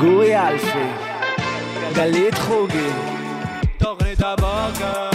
גורי אלפי, גלית חוגי, תוכנית הבוקר.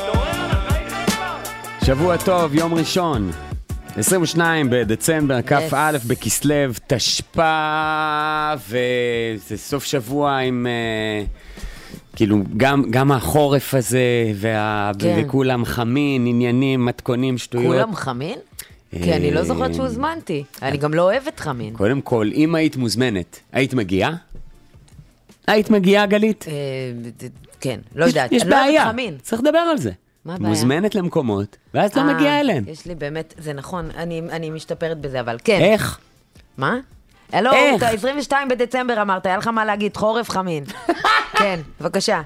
שבוע טוב, יום ראשון, 22 בדצמבר, כף א' בכסלו, תשפ"א, וזה סוף שבוע עם, כאילו, גם החורף הזה, וכולם חמין, עניינים, מתכונים, שטויות. כולם חמין? כי אני לא זוכרת שהוזמנתי. אני גם לא אוהבת חמין. קודם כל, אם היית מוזמנת, היית מגיעה? היית מגיעה, גלית? כן, לא יודעת. יש אני לא בעיה, אוהבת חמין. צריך לדבר על זה. מה הבעיה? מוזמנת למקומות, ואז לא מגיעה אליהם. יש לי באמת, זה נכון, אני משתפרת בזה, אבל כן. איך? מה? אלו, איך? 22 בדצמבר אמרת, היה לך מה להגיד, חורף חמין. כן, בבקשה.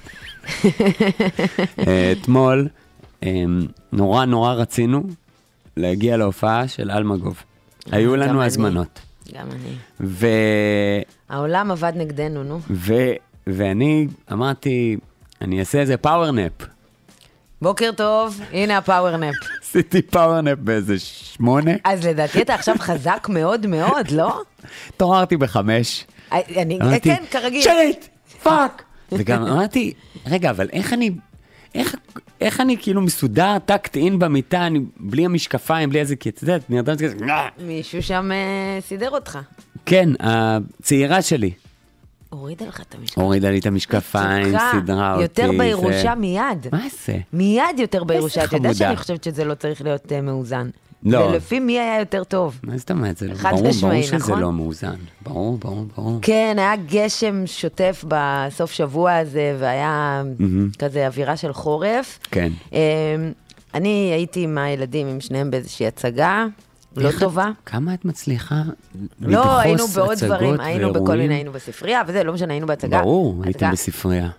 אתמול, נורא רצינו להגיע להופעה של אלמגוב. היו לנו הזמנות. גם אני. העולם עבד נגדנו, נו. ואני אמרתי, אני אעשה איזה פאוורנפ. בוקר טוב, הנה הפאוורנפ. עשיתי פאוורנפ באיזה 8. אז לדעתי אתה עכשיו חזק מאוד מאוד, לא? תוררתי ב5. כן, כרגיל. שיט! פאק! וגם אמרתי, רגע, אבל איך אני כאילו מסודר, טקט אין במיטה, אני בלי המשקפיים, בלי איזה קצת, נרדמתי כזה, מישהו שם סידר אותך. כן, הצעירה שלי. הורידה לך את המשקפיים. הורידה לי את המשקפיים, סידרה אותי. יותר בירושה מיד. מה זה? מיד יותר בירושה. אתה יודע חמודה. שאני חושבת שזה לא צריך להיות מאוזן. לא. ולפי מי היה יותר טוב. מה זאת אומרת? חד ברור משמעי, שזה נכון? לא מאוזן. ברור. כן, היה גשם שוטף בסוף שבוע הזה, והיה כזה אווירה של חורף. כן. אני הייתי עם הילדים, עם שניהם באיזושהי הצגה, לא טובה. כמה את מצליחה לא, היינו לדחוס בעוד הצגות דברים, היינו בכל ואירועים? מיני, היינו בספרייה, וזה לא משנה, היינו בהצגה. ברור, הייתם בספרייה.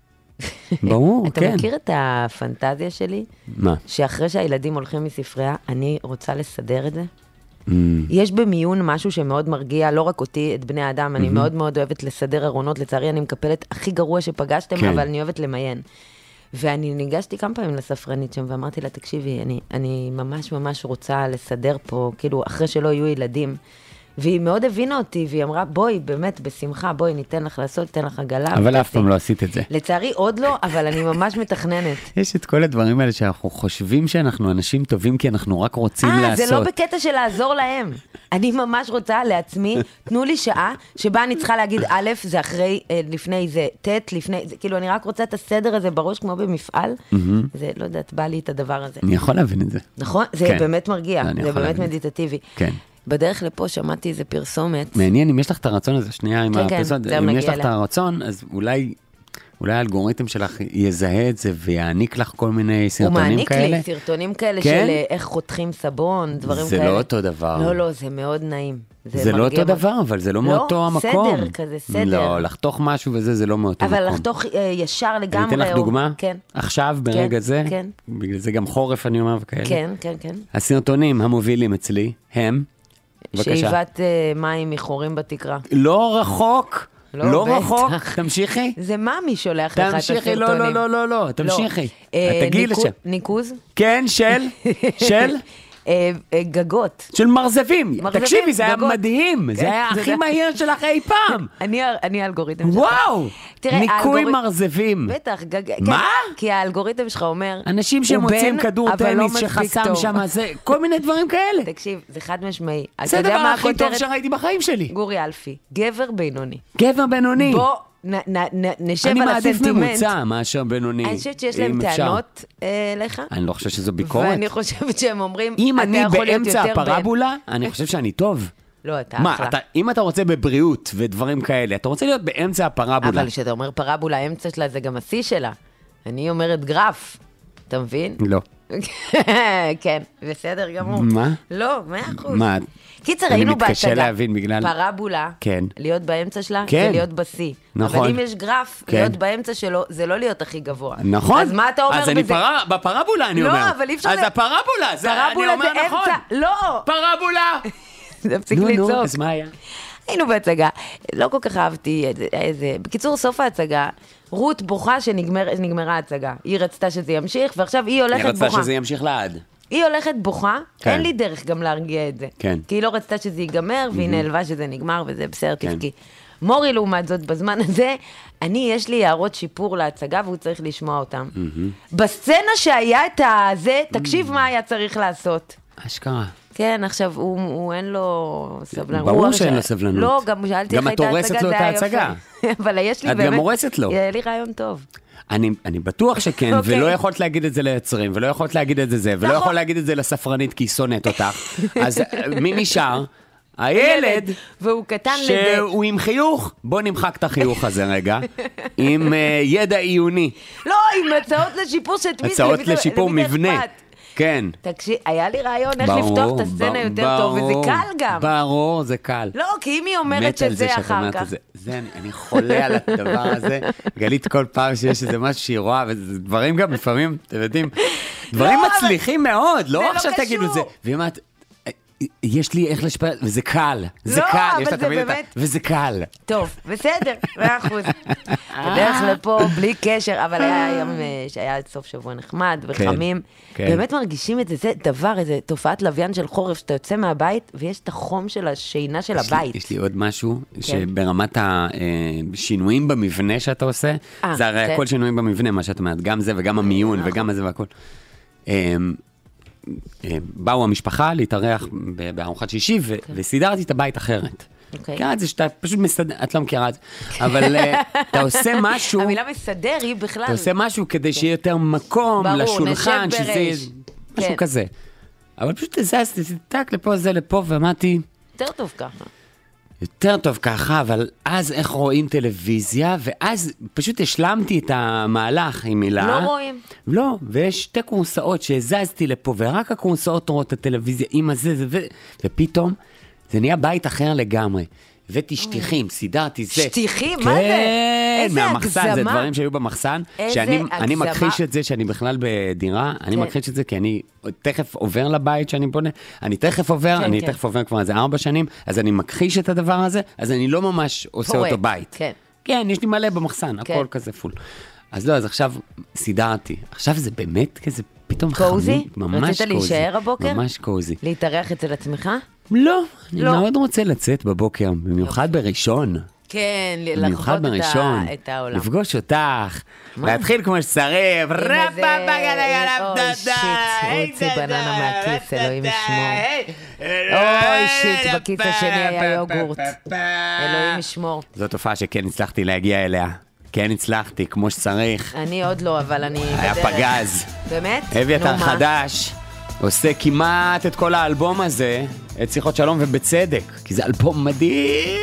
ברור, אתה כן. מכיר את הפנטזיה שלי? מה? שאחרי שהילדים הולכים מספרייה, אני רוצה לסדר את זה? יש במיון משהו שמאוד מרגיע, לא רק אותי, את בני האדם, אני מאוד מאוד אוהבת לסדר ארונות, לצערי אני מקפלת הכי גרוע שפגשתם, כן. אבל אני אוהבת למיין. ואני ניגשתי כמה פעמים לספרנית שם, ואמרתי לה, תקשיבי, אני ממש רוצה לסדר פה, כאילו, אחרי שלא יהיו ילדים. והיא מאוד הבינה אותי, והיא אמרה, בואי, באמת, בשמחה, בואי, ניתן לך לעשות, ניתן לך עגלה. אבל אף פעם לא עשית את זה. לצערי עוד לא, אבל אני ממש מתכננת. יש את כל הדברים האלה שאנחנו חושבים שאנחנו אנשים טובים, כי אנחנו רק רוצים לעשות. זה לא בקטע של לעזור להם. אני ממש רוצה לעצמי, תנו לי שעה שבה אני צריכה להגיד א', זה אחרי, לפני זה, ת', לפני, זה, כאילו אני רק רוצה את הסדר הזה בראש כמו במפעל, זה, לא יודעת, בא לי את הדבר הזה. אני יכול להבין את זה. נכון? זה כן. באמת מרגיע, אני זה יכול באמת להבין. מדיטטיבי. כן. בדרך לפה שמעתי איזה פרסומת. מעניין, אם יש לך את הרצון הזה, שנייה עם כן, הפרסומת, זהו, אם נגיע יש לך את אליה. הרצון, אז אולי האלגוריתם שלך יזהה את זה ויעניק לך כל מיני הוא סרטונים מעניק כאלה. לי סרטונים כאלה כן? של איך חותכים סבון, דברים זה כאלה. לא אותו דבר. לא, זה מאוד נעים. זה לא מרגיע אותו דבר, אבל זה לא מאותו המקום. סדר כזה, סדר. לא, לחתוך משהו וזה, זה לא מאותו מקום. אבל לחתוך ישר לגמרי. אני אתן לך דוגמה? כן. עכשיו, ברגע זה? כן. בגלל זה גם חורף, אני אומר, וכאלה. כן. הסרטונים המובילים אצלי, הם, בבקשה. שאיבת מים מחורים בתקרה. לא רחוק, לא בטח. רחוק, תמשיכי. זה מאמי שולח לך את הסרטונים. תמשיכי, לא, תמשיכי. תגיעי לשם. ניקוז? כן, של גגות. של מרזבים. מרזבים, תקשיבי, זה היה גגות. מדהים. זה היה זה הכי יודע. מהיר שלך אי פעם. אני האלגוריתם שלך. וואו, תראה, ניקוי מרזבים. בטח, מה? כי האלגוריתם שלך אומר, אנשים הוא שמוצאים בן, כדור אבל לא טניס מספיק שחסם טוב. שם, זה כל מיני דברים כאלה. תקשיב, זה חד משמעי. אתה זה יודע הדבר מה הכי טוב הכותרת? שראיתי בחיים שלי. גורי אלפי, גבר בינוני. גבר בינוני. בוא נשב אני על מעדיף הסנטימנט. ממוצע מאשר בינוני. אני חושבת שיש להם אם אפשר. טענות לך. אני לא חושב שזו ביקורת. ואני חושבת שהם אומרים, אם אתה אני יכול להיות באמצע יותר בן. הפרבולה, אני חושב שאני טוב. לא, אתה מה, אחלה. אם אתה רוצה בבריאות ודברים כאלה, אתה רוצה להיות באמצע הפרבולה. אבל כשאתה אומר פרבולה, האמצע שלה זה גם השיא שלה. אני אומרת גרף, אתה מבין? לא. כן, בסדר גמור. מה? לא, 100%. מה? קיצר, אני היינו בהצגה. מתקשה להבין בגלל... פרבולה, כן. להיות באמצע שלה, כן. זה להיות בשיא. נכון. אבל אם יש גרף, כן. להיות באמצע שלו, זה לא להיות הכי גבוה. נכון. אז מה אתה אומר אז אני בזה? בפרבולה אני לא, אומר. אבל אי אפשר אז ל- הפרבולה, זה אני פרבולה אומר זה נכון. אמצע. לא. פרבולה. תפסיק נו, לצעוק. אז מה היה? היינו בהצגה, לא כל כך אהבתי איזה... בקיצור, סוף ההצגה, רות בוכה שנגמרה ההצגה. היא רצתה שזה ימשיך, ועכשיו היא הולכת אני בוכה. רצה שזה ימשיך לעד. היא הולכת בוכה, כן. אין לי דרך גם להרגיע את זה. כן. כי היא לא רצתה שזה ייגמר, והיא נעלבה שזה נגמר, וזה בסדר, תבכי. מורי, לעומת זאת, בזמן הזה, יש לי הערות שיפור להצגה, והוא צריך לשמוע אותם. בסצנה שהיה את הזה, תקשיב מה היה צריך לעשות. אשכרה. כן, עכשיו, הוא אין לו סבלנות. ברור שאין לו סבלנות. לא, גם שאלתי גם את הורסת לו את ההצגה. אבל יש לי באמת... את גם הורסת לו. היה לי רעיון טוב. אני בטוח שכן, ולא יכולת להגיד את זה ליוצרים, ולא יכולת להגיד את זה, ולא יכול להגיד את זה לספרנית, כי היא שונאת אותך. אז מי נשאר? הילד, והוא קטן לזה. שהוא עם חיוך, בוא נמחק את החיוך הזה רגע, עם ידע עיוני. לא, עם הצעות לשיפור שתמיד. הצעות לשיפור מבנה. כן. תקשיב, היה לי רעיון איך לפתוח את הסצנה יותר טוב, וזה קל גם. ברור, זה קל. לא, כי אם היא אומרת שזה אחר כך. אני חולה על הדבר הזה. גלית כל פעם שיש איזה משהו שהיא רואה, וזה דברים גם לפעמים, אתם יודעים, דברים מצליחים מאוד, לא עכשיו תגידו זה. והיא אומרת, יש לי איך לשפר, וזה קל. זה קל, יש לה תמיד את וזה קל. טוב, בסדר, 100%. בדרך לפה, בלי קשר, אבל היה יום שהיה סוף שבוע נחמד וחמים. באמת מרגישים את זה, זה דבר, איזה תופעת לוויין של חורף, שאתה יוצא מהבית, ויש את החום של השינה של הבית. יש לי עוד משהו, שברמת השינויים במבנה שאתה עושה, זה הרי הכל שינויים במבנה, מה שאת אומרת, גם זה וגם המיון וגם זה והכל. באו המשפחה להתארח בארוחת שישי, וסידרתי את הבית אחרת. כן, זה שאתה פשוט מסדר, את לא מכירה את זה, אבל אתה עושה משהו... המילה מסדר היא בכלל... אתה עושה משהו כדי שיהיה יותר מקום לשולחן, שזה משהו כזה. אבל פשוט זזתי, טק לפה, זה לפה, ואמרתי... יותר טוב ככה. יותר טוב ככה, אבל אז איך רואים טלוויזיה, ואז פשוט השלמתי את המהלך עם מילה. לא רואים. לא, ויש שתי קורסאות שהזזתי לפה, ורק הקורסאות רואות את הטלוויזיה עם הזה, ופתאום זה נהיה בית אחר לגמרי. הבאתי שטיחים, סידרתי זה. שטיחים? מה זה? איזה הגזמה. מהמחסן, זה דברים שהיו במחסן. שאני מכחיש את זה שאני בכלל בדירה, אני מכחיש את זה כי אני תכף עובר לבית שאני בונה, אני תכף עובר, אני תכף עובר כבר איזה 4 שנים, אז אני מכחיש את הדבר הזה, אז אני לא ממש עושה אותו בית. כן, יש לי מלא במחסן, הכל כזה פול. אז לא, אז עכשיו סידרתי. עכשיו זה באמת כזה פתאום קוזי? ממש קוזי. רצית להישאר הבוקר? ממש קוזי. להתארח אצל עצמך? לא, אני מאוד רוצה לצאת בבוקר, במיוחד בראשון. כן, לחוות את העולם. לפגוש אותך, להתחיל כמו שצריך. אוי שיט, הוא יוצא בננה מהכיס, אלוהים ישמור. אוי שיט, בכיס השני היה יוגורט. אלוהים ישמור. זו תופעה שכן הצלחתי להגיע אליה. כן הצלחתי, כמו שצריך. אני עוד לא, אבל אני... היה פגז. באמת? אביתר חדש. עושה כמעט את כל האלבום הזה, את שיחות שלום ובצדק, כי זה אלבום מדהים.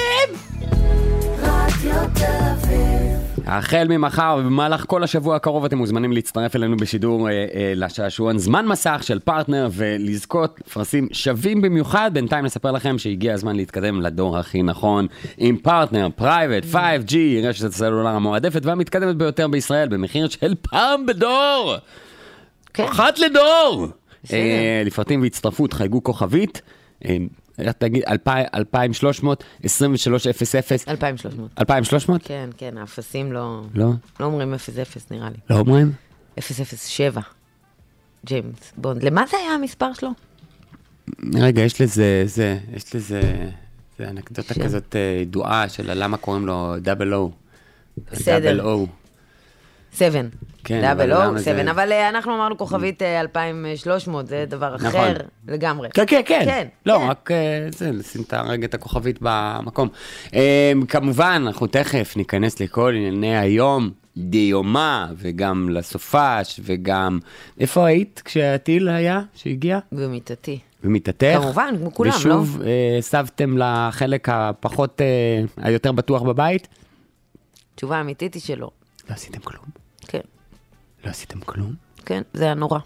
החל ממחר ובמהלך כל השבוע הקרוב אתם מוזמנים להצטרף אלינו בשידור לשעשועון זמן מסך של פרטנר ולזכות פרסים שווים במיוחד. בינתיים נספר לכם שהגיע הזמן להתקדם לדור הכי נכון עם פרטנר פרייבט 5G, רשת הסלולר המועדפת והמתקדמת ביותר בישראל במחיר של פעם בדור. אחת לדור. לפרטים והצטרפות חייגו כוכבית, תגיד 2300 2300 2300? כן, כן, האפסים לא אומרים 00 נראה לי. לא אומרים? 007 ג'יימס בונד. למה זה היה המספר שלו? רגע, יש לזה זה אנקדוטה כזאת ידועה של למה קוראים לו דאבל או. בסדר. 7. דאבל או, 7, אבל אנחנו אמרנו כוכבית 2300, זה דבר אחר לגמרי. כן. לא, רק לשים רגע את הכוכבית במקום. כמובן, אנחנו תכף ניכנס לכל ענייני היום, דיומה, וגם לסופש, וגם... איפה היית כשהטיל היה, שהגיע? במיטתי. במיטתך? כמובן, כמו כולם, לא? ושוב, סבתם לחלק הפחות, היותר בטוח בבית? תשובה אמיתית היא שלא. לא עשיתם כלום? כן. לא עשיתם כלום? כן, זה היה נורא.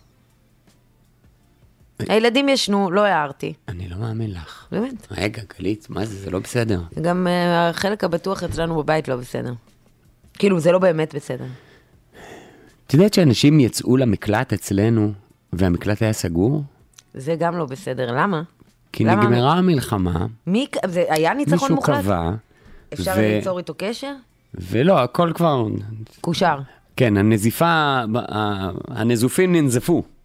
הילדים ישנו, לא הערתי. אני לא מאמין לך. באמת. רגע, גלית, מה זה? זה לא בסדר. גם החלק הבטוח אצלנו בבית לא בסדר. כאילו, זה לא באמת בסדר. את יודעת שאנשים יצאו למקלט אצלנו, והמקלט היה סגור? זה גם לא בסדר. למה? כי נגמרה המלחמה. זה היה ניצחון מוחלט? מישהו קבע. אפשר ליצור איתו קשר? ולא, הכל כבר... קושר. כן, הנזופה, הנזופים ננזפו.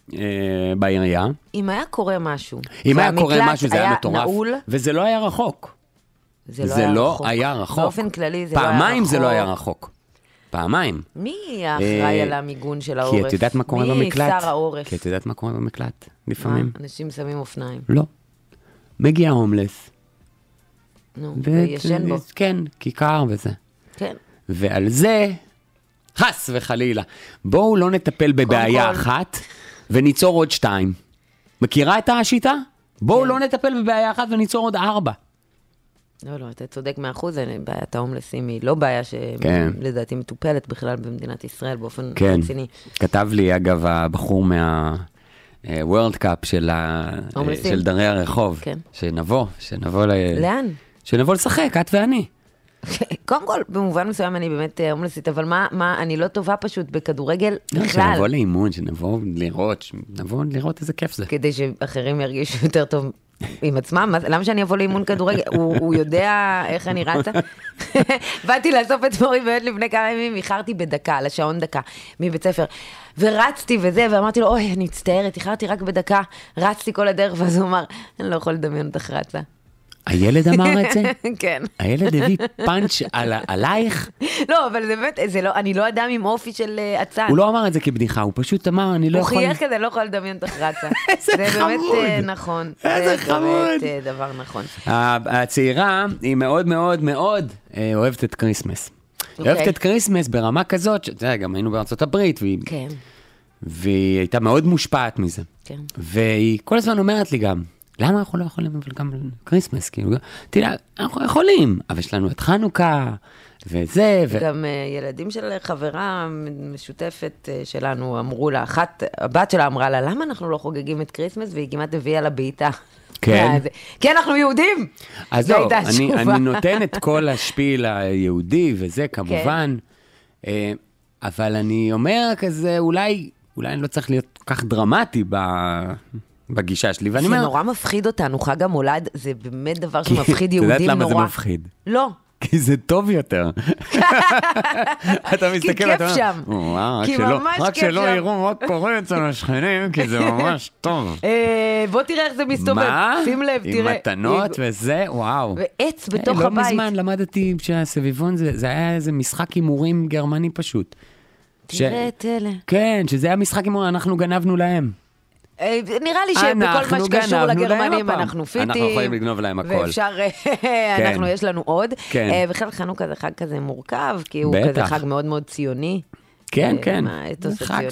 בעירייה. אם היה קורה משהו. אם היה קורה משהו, זה היה מטורף. נעול, וזה לא היה רחוק. זה לא היה רחוק. באופן כללי זה לא היה רחוק. פעמיים זה לא היה רחוק. פעמיים. מי האחראי על המיגון של העורף? כי את יודעת מה קורה במקלט. מי שר העורף? כי את יודעת מה קורה במקלט, לפעמים. אנשים שמים אופניים. לא. מגיע הומלס. נו, וישן בו. כן, כיכר וזה. כן. ועל זה, חס וחלילה, בואו לא נטפל בבעיה אחת, וניצור עוד 2. מכירה את השיטה? בואו לא נטפל בבעיה אחת וניצור עוד 4. לא, אתה צודק 100%, בעיית ההומלסים היא לא בעיה שלדעתי מטופלת בכלל במדינת ישראל באופן רציני. כתב לי אגב הבחור מהוורלד קאפ של דרי הרחוב, שנבוא לאן? שנבוא לשחק, את ואני. קודם כל, במובן מסוים אני באמת הומלסית, אבל מה, אני לא טובה פשוט בכדורגל בכלל. שנבוא לאימון, שנבוא לראות איזה כיף זה. כדי שאחרים ירגישו יותר טוב עם עצמם, למה שאני אבוא לאימון כדורגל? הוא יודע איך אני רצה? באתי לאסוף את מורי באמת לפני כמה ימים, איחרתי בדקה, לשעון דקה, מבית ספר, ורצתי וזה, ואמרתי לו, אוי, אני מצטערת, איחרתי רק בדקה, רצתי כל הדרך, ואז הוא אמר, אני לא יכול לדמיין אותך רצה. הילד אמר את זה? כן. הילד הביא פאנץ' עלייך? לא, אבל זה באמת, אני לא אדם עם אופי של עצן. הוא לא אמר את זה כבדיחה, הוא פשוט אמר, אני לא יכול... הוא חייך כזה, לא יכול לדמיין אותך רצה. איזה חמוד. זה באמת נכון. איזה חמוד. זה באמת דבר נכון. הצעירה היא מאוד מאוד מאוד אוהבת את קריסמס. היא אוהבת את קריסמס ברמה כזאת, גם היינו בארצות הברית, והיא הייתה מאוד מושפעת מזה. והיא כל הזמן אומרת לי גם, למה אנחנו לא יכולים אבל גם קריסמס? תראה, אנחנו יכולים, אבל יש לנו את חנוכה, וזה... גם ילדים של חברה משותפת שלנו אמרו לה, הבת שלה אמרה לה, למה אנחנו לא חוגגים את קריסמס? והיא כמעט הביאה לה בעיטה. כן. כי אנחנו יהודים! אז לא, אני נותן את כל השפיל היהודי, וזה כמובן, אבל אני אומר כזה, אולי אני לא צריך להיות כל כך דרמטי בגישה שלי, ואני אומר... זה נורא מפחיד אותנו, חג המולד, זה באמת דבר שמפחיד יהודים נורא. את יודעת למה זה מפחיד? לא. כי זה טוב יותר. אתה מסתכל, כי כיף שם. כי ממש כיף שם. רק שלא יראו מה קורה אצל השכנים, כי זה ממש טוב. בוא תראה איך זה מסתובב. מה? שים לב, תראה. עם מתנות וזה, וואו. ועץ בתוך הבית. לא מזמן למדתי שהסביבון זה היה איזה משחק הימורים גרמני פשוט. תראה את אלה. כן, שזה היה משחק הימורים, אנחנו גנבנו להם. נראה לי שבכל מה שקשור לגרמנים אנחנו פיטים. אנחנו יכולים לגנוב להם הכל. ואפשר, יש לנו עוד. בכלל חנוכה זה חג כזה מורכב, כי הוא כזה חג מאוד מאוד ציוני. כן, כן. חג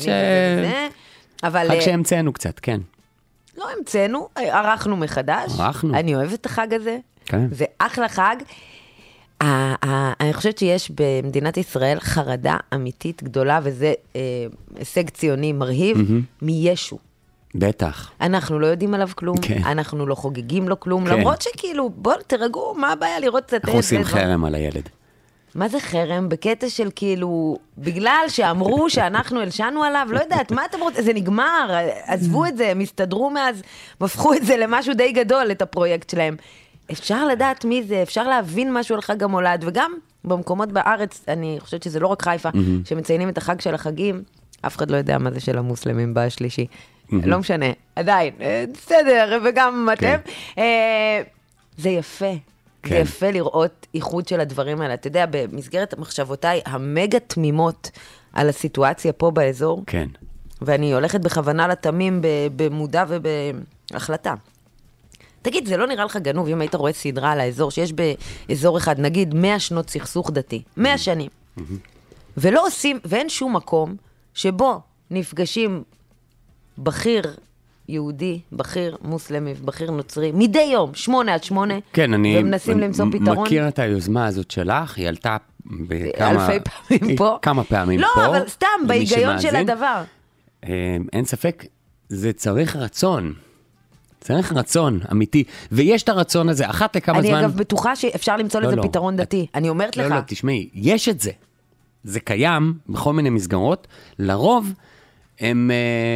שהמצאנו קצת, כן. לא המצאנו, ערכנו מחדש. אני אוהבת את החג הזה. זה אחלה חג. אני חושבת שיש במדינת ישראל חרדה אמיתית גדולה, וזה הישג ציוני מרהיב, מישו. בטח. אנחנו לא יודעים עליו כלום, אנחנו לא חוגגים לו כלום, למרות שכאילו, בואו תרגעו, מה הבעיה לראות קצת... אנחנו עושים חרם על הילד. מה זה חרם? בקטע של כאילו, בגלל שאמרו שאנחנו הלשנו עליו, לא יודעת, מה אתם רוצים? זה נגמר, עזבו את זה, הם הסתדרו מאז, הפכו את זה למשהו די גדול, את הפרויקט שלהם. אפשר לדעת מי זה, אפשר להבין משהו על חג המולד, וגם במקומות בארץ, אני חושבת שזה לא רק חיפה, שמציינים את החג של החגים, אף אחד לא יודע מה זה של המוסלמים בשלישי. לא משנה, עדיין, בסדר, וגם אתם. זה יפה. זה יפה לראות איחוד של הדברים האלה. אתה יודע, במסגרת מחשבותיי, המגה תמימות על הסיטואציה פה באזור, כן. ואני הולכת בכוונה לתמים במודע ובהחלטה. תגיד, זה לא נראה לך גנוב אם היית רואה סדרה על האזור, שיש באזור אחד, נגיד 100 שנות סכסוך דתי, 100 שנים, ולא עושים, ואין שום מקום שבו נפגשים בכיר יהודי, בכיר מוסלמי, בכיר נוצרי, מדי יום, 8-8, כן, ומנסים למצוא פתרון. אני מכיר את היוזמה הזאת שלך, היא עלתה אלפי פעמים פה. כמה פעמים פה. לא, אבל סתם, בהיגיון של הדבר. אין ספק, זה צריך רצון. צריך רצון אמיתי, ויש את הרצון הזה, אחת לכמה זמן... אני אגב בטוחה שאפשר למצוא לזה פתרון דתי, אני אומרת לך. לא, תשמעי, יש את זה. זה קיים בכל מיני מסגרות, לרוב הם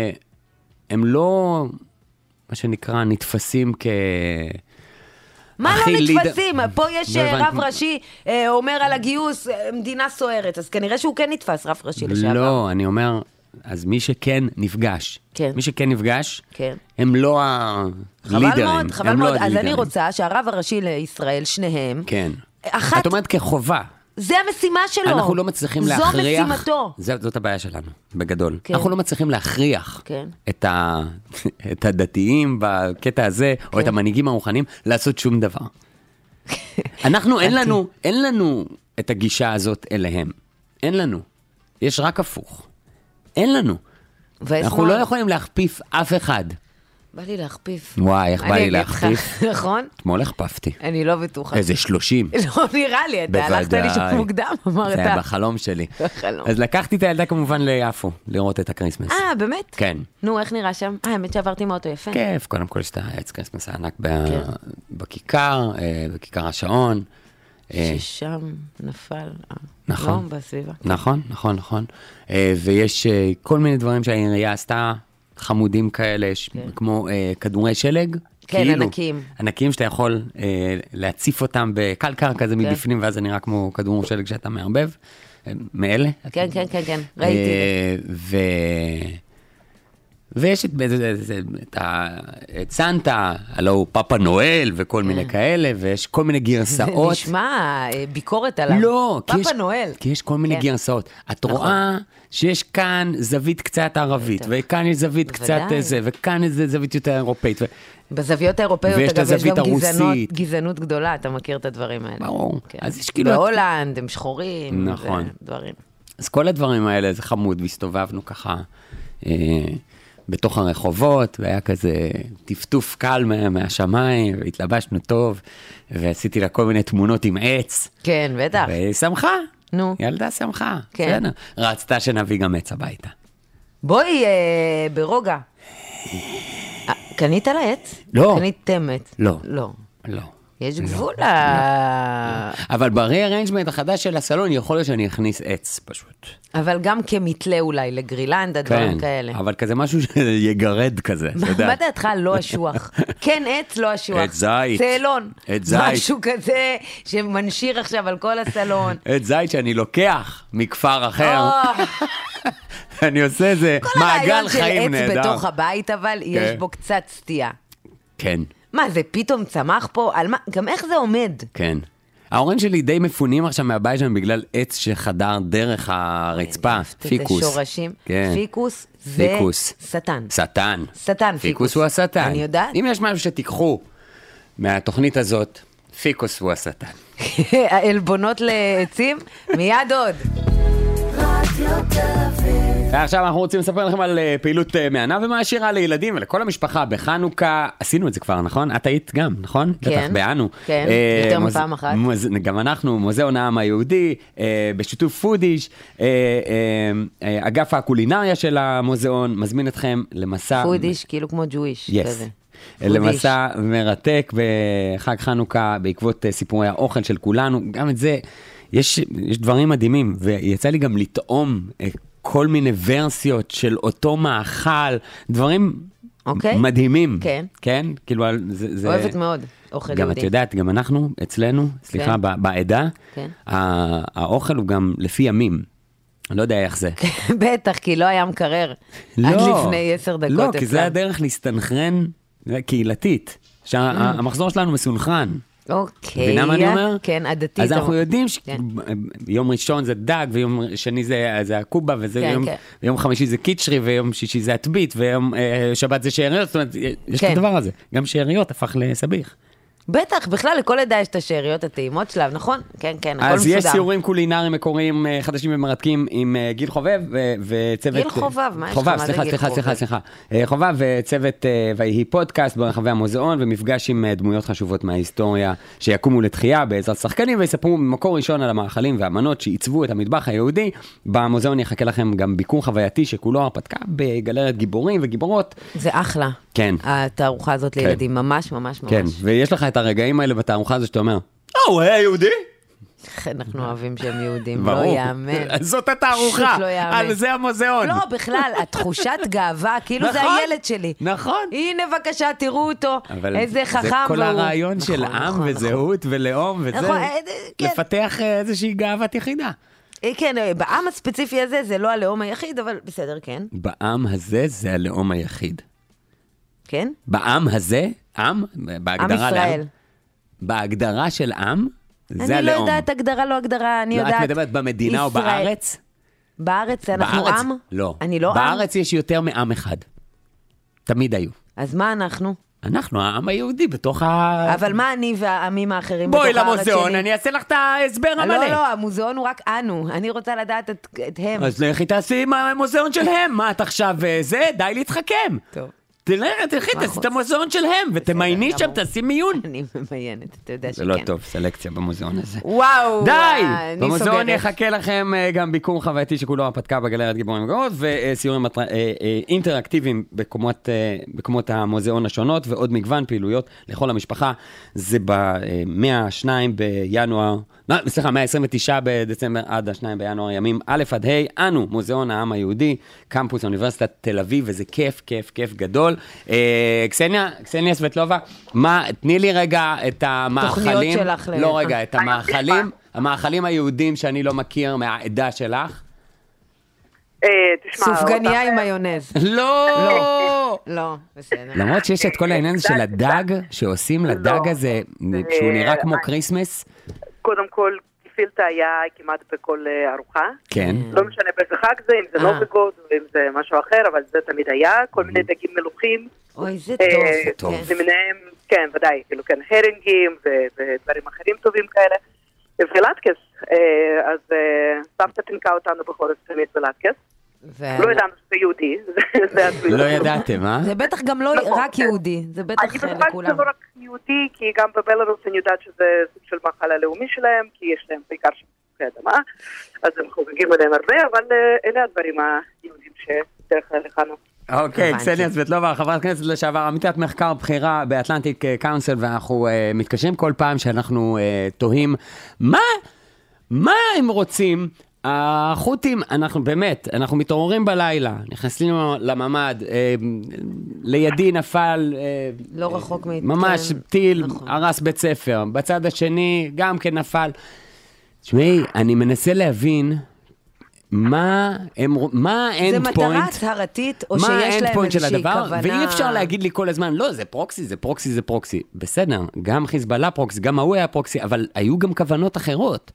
לא, מה שנקרא, נתפסים מה לא נתפסים? פה יש רב ראשי אומר על הגיוס, מדינה סוערת, אז כנראה שהוא כן נתפס רב ראשי לשעבר. לא, אני אומר, אז מי שכן נפגש, כן. מי שכן נפגש, כן. הם לא הלידרים. חבל מאוד, חבל הם לא מאוד. אז הלידרים. אני רוצה שהרב הראשי לישראל, שניהם, כן. אחת, את אומרת כחובה. זה המשימה שלו. אנחנו לא מצליחים להכריח. זו משימתו. זאת הבעיה שלנו, בגדול. כן. אנחנו לא מצליחים להכריח כן. את הדתיים בקטע הזה, או את המנהיגים הרוחניים, לעשות שום דבר. אנחנו, אין לנו את הגישה הזאת אליהם. אין לנו. יש רק הפוך. אין לנו. אנחנו לא יכולים להכפיף אף אחד. בא לי להכפיף. וואי, איך בא לי להכפיף? נכון? אתמול הכפפתי. אני לא בטוחה. איזה 30. לא נראה לי, אתה הלכת לי שוב מוקדם, אמרת. זה היה בחלום שלי. בחלום. אז לקחתי את הילדה כמובן ליפו, לראות את הקריסמס. באמת? כן. נו, איך נראה שם? האמת שעברתי מאוטו יפה. כיף, קודם כל יש את העץ קריסמס הענק בכיכר, בכיכר השעון. ששם נפל. נכון. לא, בסביבה. נכון, נכון, נכון. ויש כל מיני דברים שהעירייה עשתה, חמודים כאלה, כמו כדורי שלג. כן, ענקים. ענקים שאתה יכול להציף אותם בקלקר כזה מבפנים, ואז זה נראה כמו כדור שלג שאתה מערבב. מאלה? כן, כן, כן, כן, ראיתי. ויש את סנטה, הלא הוא פאפה נואל וכל מיני כאלה, ויש כל מיני גרסאות. זה נשמע ביקורת עליו. לא, פאפה נואל. כי יש כל מיני גרסאות. את רואה שיש כאן זווית קצת ערבית, וכאן יש זווית קצת זה, וכאן איזה זווית יותר אירופאית. בזוויות האירופאיות, ויש את אגב, יש הזווית גם הרוסית. גזענות גדולה, אתה מכיר את הדברים האלה. ברור. כן. אז יש כאילו... בהולנד, הם שחורים. נכון. ודברים. אז כל הדברים האלה, זה חמוד, והסתובבנו ככה בתוך הרחובות, והיה כזה טפטוף קל מהשמיים, והתלבשנו טוב, ועשיתי לה כל מיני תמונות עם עץ. כן, בטח. והיא שמחה. נו. ילדה שמחה. כן. בסדר. רצתה שנביא גם עץ הביתה. בואי, ברוגע. קנית לה עץ? לא. קניתם עץ? לא. לא. לא. יש גבול אבל ברי-ארנג'מנט החדש של הסלון, יכול להיות שאני אכניס עץ פשוט. אבל גם כמתלה אולי, לגרילנדה, דברים כאלה. אבל כזה משהו שיגרד כזה, אתה יודע. מה דעתך? לא אשוח. כן עץ, לא אשוח. עץ זית. צאלון. עץ זית. משהו כזה שמנשיר עכשיו על כל הסלון. עץ זית שאני לוקח מכפר אחר. אני עושה איזה מעגל חיים נהדר. כל הרעיון של עץ בתוך הבית, אבל יש בו קצת סטייה. כן. מה, זה פתאום צמח פה? על מה? גם איך זה עומד? כן. ההורים שלי די מפונים עכשיו מהבית שלהם בגלל עץ שחדר דרך הרצפה, פיקוס. זה שורשים. כן. פיקוס זה שטן. שטן. שטן, פיקוס הוא השטן. אני יודעת. אם יש משהו שתיקחו מהתוכנית הזאת, פיקוס הוא השטן. העלבונות לעצים? מיד עוד. עכשיו אנחנו רוצים לספר לכם על פעילות מהנה ומעשירה לילדים ולכל המשפחה בחנוכה. עשינו את זה כבר, נכון? את היית גם, נכון? כן. בטח, באנו. כן, יותר מפעם אחת. גם אנחנו, מוזיאון העם היהודי, בשיתוף פודיש, אגף הקולינריה של המוזיאון, מזמין אתכם למסע... פודיש, כאילו כמו ג'וויש. כזה. למסע מרתק בחג חנוכה, בעקבות סיפורי האוכל של כולנו. גם את זה, יש דברים מדהימים, ויצא לי גם לטעום כל מיני ורסיות של אותו מאכל, דברים מדהימים. כן. כן? כאילו, זה... אוהבת מאוד, אוכל יהודי. גם את יודעת, גם אנחנו, אצלנו, סליחה, בעדה, האוכל הוא גם לפי ימים. אני לא יודע איך זה. בטח, כי לא היה מקרר עד לפני 10 דקות. לא, כי זה הדרך להסתנכרן קהילתית. שהמחזור שלנו מסונכרן. אוקיי. מבינה מה אני אומר? כן, עדתית. אז אנחנו יודעים שיום ראשון זה דג, ויום שני זה הקובה, ויום חמישי זה קיצ'רי, ויום שישי זה הטבית, ויום שבת זה שאריות, זאת אומרת, יש את הדבר הזה. גם שאריות הפך לסביך. בטח, בכלל לכל עדה יש את השאריות הטעימות שלה, נכון? כן, כן, הכל מסודר. אז יש סיורים קולינריים מקוריים חדשים ומרתקים עם גיל חובב וצוות... גיל חובב, מה יש לך? מה זה גיל חובב? סליחה. חובב וצוות ויהי פודקאסט ברחבי המוזיאון, ומפגש עם דמויות חשובות מההיסטוריה שיקומו לתחייה בעזרת שחקנים, ויספרו ממקור ראשון על המאכלים והמנות שעיצבו את המטבח היהודי. במוזיאון יחכה לכם גם ביקור חווייתי שכולו הרפתקה בגלריית גיבורים וגיבורות. זה אחלה. כן. התערוכה הזאת לילדים, ממש ממש ממש. כן, ויש לך את הרגעים האלה בתערוכה הזאת שאתה אומר, הוא היה יהודי? אנחנו אוהבים שהם יהודים, לא יאמן. זאת התערוכה, על זה המוזיאון. לא, בכלל, התחושת גאווה, כאילו זה הילד שלי. נכון. הנה בבקשה, תראו אותו, איזה חכם. זה כל הרעיון של עם וזהות ולאום וזה, לפתח איזושהי גאוות יחידה. כן, בעם הספציפי הזה זה לא הלאום היחיד, אבל בסדר, כן. בעם הזה זה הלאום היחיד. כן? בעם הזה, עם, בהגדרה עם ישראל. בהגדרה של עם, זה הלאום. אני לא יודעת הגדרה, לא הגדרה, אני יודעת... את מדברת במדינה או בארץ? בארץ אנחנו עם? לא. אני לא עם? בארץ יש יותר מעם אחד. תמיד היו. אז מה אנחנו? אנחנו, העם היהודי, בתוך אבל מה אני והעמים האחרים בתוך הארץ שלי? בואי למוזיאון, אני אעשה לך את ההסבר המלא. לא, המוזיאון הוא רק אנו. אני רוצה לדעת את הם. אז לכי תעשי עם המוזיאון שלהם. מה את עכשיו זה? די להתחכם. טוב. תלכי, תעשי את המוזיאון שלהם, ותמייני שם, תעשי מיון. אני ממיינת, אתה יודע שכן. זה לא טוב, סלקציה במוזיאון הזה. וואו, די! אני במוזיאון סוגרת. יחכה לכם גם ביקור חווייתי שכולו הרפתקה בגלריית גיבורים וגאונות, וסיורים אינטראקטיביים במקומות המוזיאון השונות, ועוד מגוון פעילויות לכל המשפחה. זה ב-129 בדצמבר עד ה-2 בינואר, ימים א' עד ה', אנו, מוזיאון העם היהודי, קמפוס אוניברסיטת תל אביב, וזה כיף גדול. קסניה סבטלובה, תני לי רגע את המאכלים. תוכניות שלך. לא רגע, את המאכלים היהודים שאני לא מכיר מהעדה שלך. סופגניה עם מיונז. לא, בסדר. למרות שיש את כל העניין של הדג, שעושים לדג הזה, שהוא נראה כמו קריסמס. קודם כל, גפילטה היה כמעט בכל ארוחה. כן. לא משנה באיזה חג זה, אם זה לא בגוד, או אם זה משהו אחר, אבל זה תמיד היה. כל מיני דגים מלוכים. אוי, זה טוב. למיניהם, כן, ודאי, כאילו, כן, הרינגים ודברים אחרים טובים כאלה. ולטקס, אז סבתא תנקה אותנו בחורף תמיד בלטקס. לא ידענו שזה יהודי. לא ידעתם, אה? זה בטח גם לא רק יהודי, זה בטח לכולם. אני בטח שזה לא רק יהודי, כי גם בבלרוס אני יודעת שזה סוג של מאכל הלאומי שלהם, כי יש להם בעיקר שם תפוחי אדמה, אז הם חוגגים עליהם הרבה, אבל אלה הדברים היהודים שדרך כלל הכנו. אוקיי, קסניה סבטלובה, חברת כנסת לשעבר, עמיתת מחקר בחירה באטלנטיק קאונסל, ואנחנו מתקשרים כל פעם שאנחנו תוהים, מה הם רוצים? החות'ים, אנחנו מתעוררים בלילה, נכנסים לממד, לידי נפל, לא רחוק מאיתנו. ממש טיל, הרס בית ספר, בצד השני גם כן נפל. תשמעי, אני מנסה להבין מה האנד פוינט, זה מטרה הצהרתית, או שיש להם איזושהי כוונה. ואי אפשר להגיד לי כל הזמן, לא, זה פרוקסי. בסדר, גם חיזבאללה פרוקסי, גם ההוא היה פרוקסי, אבל היו גם כוונות אחרות.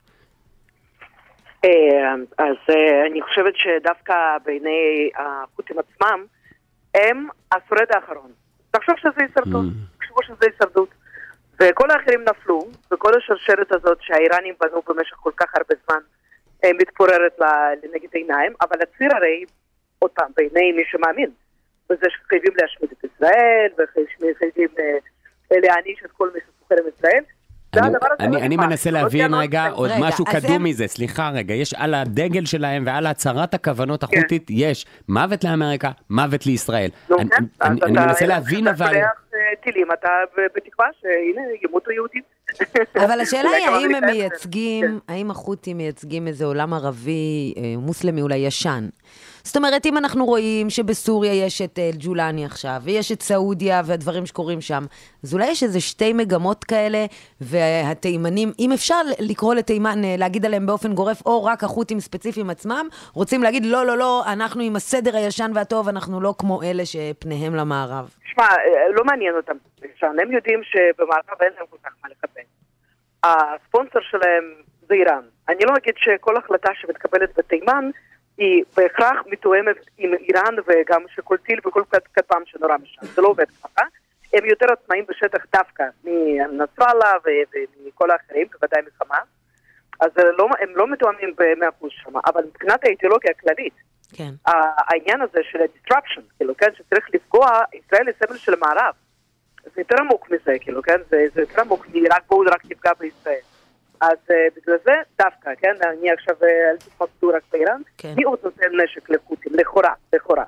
אז אני חושבת שדווקא בעיני החות'ים עצמם, הם השורד האחרון. תחשוב שזה הישרדות. וכל האחרים נפלו, וכל השרשרת הזאת שהאיראנים בנו במשך כל כך הרבה זמן, מתפוררת לנגד עיניים, אבל הציר הרי, עוד פעם, בעיני מי שמאמין, וזה שחייבים להשמיד את ישראל, וחייבים להעניש את כל מי שסוחר עם ישראל, אני מנסה להבין רגע עוד משהו קדום מזה, סליחה רגע, יש על הדגל שלהם ועל הצהרת הכוונות החות'ית, יש מוות לאמריקה, מוות לישראל. אני מנסה להבין אבל... טילים, אתה בתקווה שהנה ימותו יהודים. אבל השאלה היא האם הם מייצגים, האם החות'ים מייצגים איזה עולם ערבי, מוסלמי אולי ישן. זאת אומרת, אם אנחנו רואים שבסוריה יש את ג'ולני עכשיו, ויש את סעודיה והדברים שקורים שם, אז אולי יש איזה שתי מגמות כאלה, והתימנים, אם אפשר לקרוא לתימן, להגיד עליהם באופן גורף, או רק החות'ים ספציפיים עצמם, רוצים להגיד, לא, אנחנו עם הסדר הישן והטוב, אנחנו לא כמו אלה שפניהם למערב. שמע, לא מעניין אותם. הם יודעים שבמערב אין להם כל כך מה לקבל. הספונסר שלהם זה איראן. אני לא אגיד שכל החלטה שמתקבלת בתימן, היא בהכרח מתואמת עם איראן וגם שכל טיל וכל כתבם שנורא משם. זה לא עובד ככה. הם יותר עצמאים בשטח דווקא מנסראללה ומכל האחרים, בוודאי מחמאס. אז הם לא מתואמים ב-100% שם. אבל מבחינת האידיאולוגיה הכללית, כן. העניין הזה של ה-disruption, כאילו, כן, שצריך לפגוע, ישראל היא סמל של המערב. זה יותר עמוק מזה, כאילו, כן, זה יותר עמוק בואו רק נפגע בישראל. אז בגלל זה דווקא, כן, אני עכשיו אל תתמקדו רק באיראן, מי עוד נותן נשק לחות'ים, לכאורה.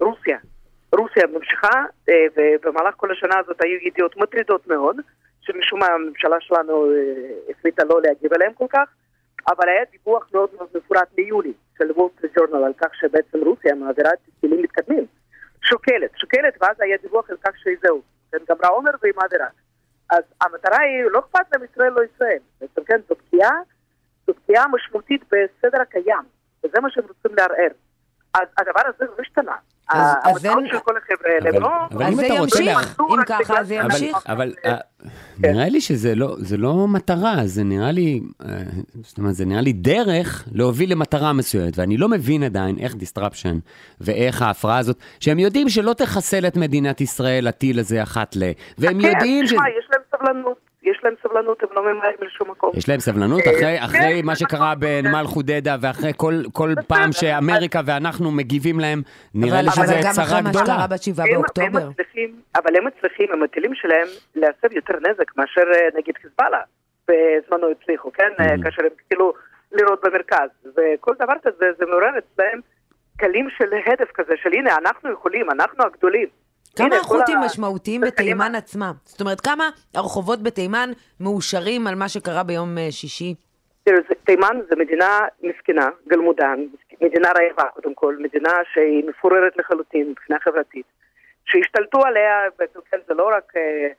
רוסיה ממשיכה, ובמהלך כל השנה הזאת היו ידיעות מטרידות מאוד, שמשום מה הממשלה שלנו החליטה לא להגיב עליהם כל כך, אבל היה דיווח מאוד מאוד מפורט מיולי של וול סטריט ג'ורנל על כך שבעצם רוסיה מעבירה טילים מתקדמים. שוקלת, ואז היה דיווח על כך שזהו, גם עומר והיא מעבירה. אז המטרה היא, לא אכפת להם ישראל, לא ישראל. בעצם כן, זו פגיעה זו פגיעה משמעותית בסדר הקיים, וזה מה שהם רוצים לערער. אז הדבר הזה לא השתנה. המטרות של כל החבר'ה האלה לא... אז זה ימשיך, אם ככה זה ימשיך. אבל נראה לי שזה לא מטרה, זה נראה לי, זאת אומרת, זה נראה לי דרך להוביל למטרה מסוימת, ואני לא מבין עדיין איך disruption ואיך ההפרעה הזאת, שהם יודעים שלא תחסל את מדינת ישראל הטיל הזה אחת והם יודעים יש להם סבלנות. יש להם סבלנות, הם לא ממהרים לשום מקום. יש להם סבלנות אחרי מה שקרה בנמל חודדה, ואחרי כל פעם שאמריקה ואנחנו מגיבים להם, נראה לי שזה צרה גדולה. אבל הם מצליחים, המטילים שלהם, להסב יותר נזק מאשר נגיד חיזבאללה, בזמנו הצליחו, כן? כאשר הם כאילו לראות במרכז. וכל דבר כזה, זה מעורר אצלהם קלים של הדף כזה, של הנה, אנחנו יכולים, אנחנו הגדולים. כמה החות'ים משמעותיים בתימן עצמה? זאת אומרת, כמה הרחובות בתימן מאושרים על מה שקרה ביום שישי? תימן זה מדינה מסכנה, גלמודן, מדינה רעבה קודם כל, מדינה שהיא מפוררת לחלוטין מבחינה חברתית, שהשתלטו עליה, זה לא רק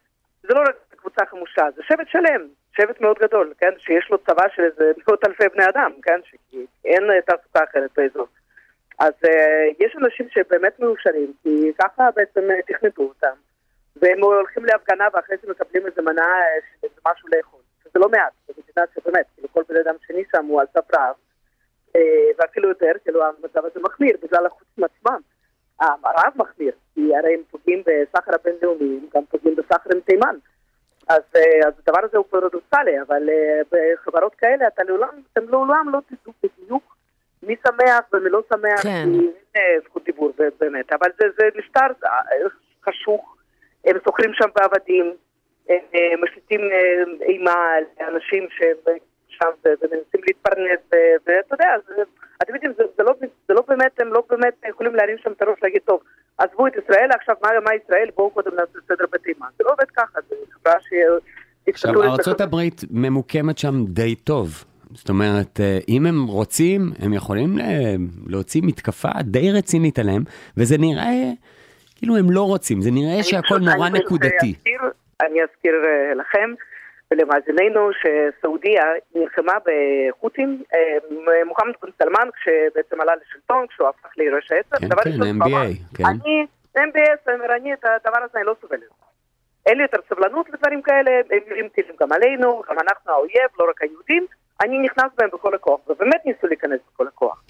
קבוצה חמושה, זה שבט שלם, שבט מאוד גדול, כן? שיש לו צבא של איזה מאות אלפי בני אדם, כן? שאין תעסוקה אחרת באזור. אז יש אנשים שבאמת מאושרים, כי ככה בעצם תכנתו אותם, והם הולכים להפגנה ואחרי זה מקבלים איזה מנה, איזה משהו לאכול. זה לא מעט, זה מדינה שבאמת, כאילו כל בן אדם שני שם הוא על סף רעב, ואפילו יותר, כאילו המצב הזה מחמיר, בגלל החוצים עצמם. הרעב מחמיר, כי הרי הם פוגעים בסחר הבינלאומי, הם גם פוגעים בסחר עם תימן. אז הדבר הזה הוא פרדוקסלי, אבל בחברות כאלה אתם לעולם לא תדעו בדיוק מי שמח ומי לא שמח, כן. כי אין זכות דיבור באמת, אבל זה משטר חשוך, הם סוחרים שם בעבדים, הם משליטים אימה לאנשים שהם שם ומנסים להתפרנס, ואתה יודע, אתם יודעים, זה לא באמת, הם לא באמת יכולים להרים שם את הראש להגיד, טוב, עזבו את ישראל, עכשיו מה ישראל, בואו קודם נעשה סדר בתימן. זה לא עובד ככה, זה חברה עכשיו, ארצות הברית ממוקמת שם די טוב. זאת אומרת, אם הם רוצים, הם יכולים להוציא מתקפה די רצינית עליהם, וזה נראה, כאילו הם לא רוצים, זה נראה שהכל נורא נקודתי. אני אזכיר לכם, ולמאזיננו, שסעודיה נלחמה בחות'ים, מוחמד בן סלמן, כשבעצם עלה לשלטון, כשהוא הפך ליורש העצר. כן, NBA. אני, NBA, אני את הדבר הזה אני לא סובלת. אין לי יותר סבלנות לדברים כאלה, הם יורים טילים גם עלינו, גם אנחנו האויב, לא רק היהודים, אני נכנס בהם בכל הכוח, ובאמת ניסו להיכנס בכל הכוח.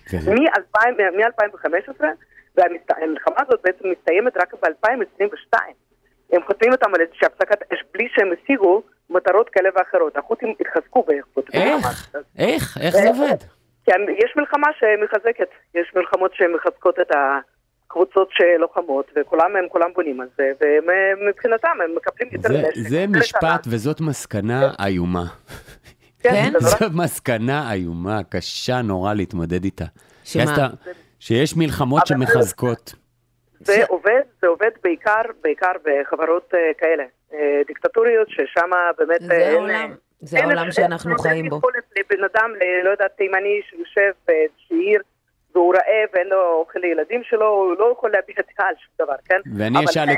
מ-2015, והמלחמה הזאת בעצם מסתיימת רק ב-2022. הם חותמים אותם על איזושהי הפסקת אש בלי שהם השיגו מטרות כאלה ואחרות. החות'ים התחזקו באיכות. איך זה עובד? כי יש מלחמה שמחזקת, יש מלחמות שמחזקות את הקבוצות שלוחמות, וכולם בונים על זה, ומבחינתם הם מקבלים יותר נשק. זה משפט וזאת מסקנה איומה. כן? זו מסקנה איומה, קשה נורא להתמודד איתה. שמה? שיש מלחמות שמחזקות. זה עובד בעיקר בחברות כאלה, דיקטטוריות, ששם באמת... זה העולם שאנחנו חיים בו. לבן אדם, לא יודעת, תימני שיושב בשעיר, והוא רעב, ואין לו אוכל לילדים שלו, הוא לא יכול להביע דעה על שום דבר, כן? ואני אשאל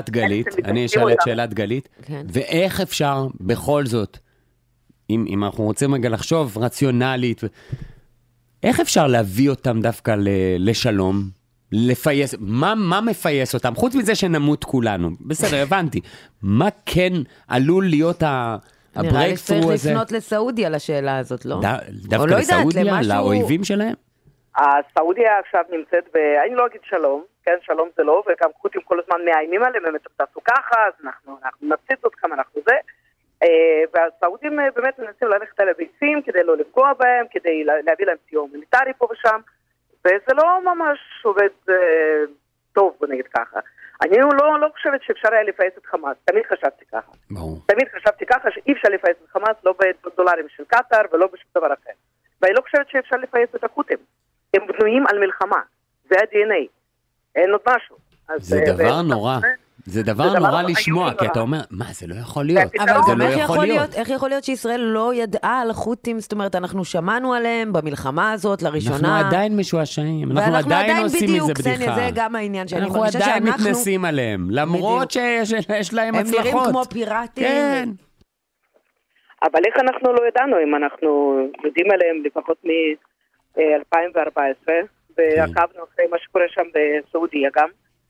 את שאלת גלית, ואיך אפשר בכל זאת, אם אנחנו רוצים רגע לחשוב רציונלית, איך אפשר להביא אותם דווקא לשלום? לפייס, מה מפייס אותם? חוץ מזה שנמות כולנו. בסדר, הבנתי. מה כן עלול להיות הברייק-ת'רו הזה? נראה לי צריך לפנות לסעודיה לשאלה הזאת, לא? דווקא לסעודיה? לאויבים שלהם? הסעודיה עכשיו נמצאת אני לא אגיד שלום, כן, שלום זה לא, וגם חות'ים כל הזמן מאיימים עליהם, הם תעשו ככה, אז אנחנו נפציץ אתכם, אנחנו זה. והסעודים באמת מנסים ללכת על הביצים כדי לא לפגוע בהם, כדי להביא להם סיוע מיליטרי פה ושם, וזה לא ממש עובד טוב, נגיד ככה. אני לא חושבת שאפשר היה לפייס את חמאס, תמיד חשבתי ככה. תמיד חשבתי ככה שאי אפשר לפייס את חמאס, לא בדולרים של קטר ולא בשום דבר אחר. ואני לא חושבת שאפשר לפייס את החות'ים. הם בנויים על מלחמה, זה ה-DNA. אין עוד משהו. זה דבר נורא. זה דבר נורא לשמוע, כי אתה אומר, מה, זה לא יכול להיות. אבל גם איך יכול להיות שישראל לא ידעה על החות'ים, זאת אומרת, אנחנו שמענו עליהם במלחמה הזאת, לראשונה. אנחנו עדיין משועשעים, אנחנו עדיין עושים מזה בדיחה. זה גם העניין שאני אנחנו עדיין מתנסים עליהם, למרות שיש להם הצלחות. הם נראים כמו פיראטים. כן. אבל איך אנחנו לא ידענו, אם אנחנו יודעים עליהם לפחות מ-2014, ועקבנו אחרי מה שקורה שם בסעודיה גם,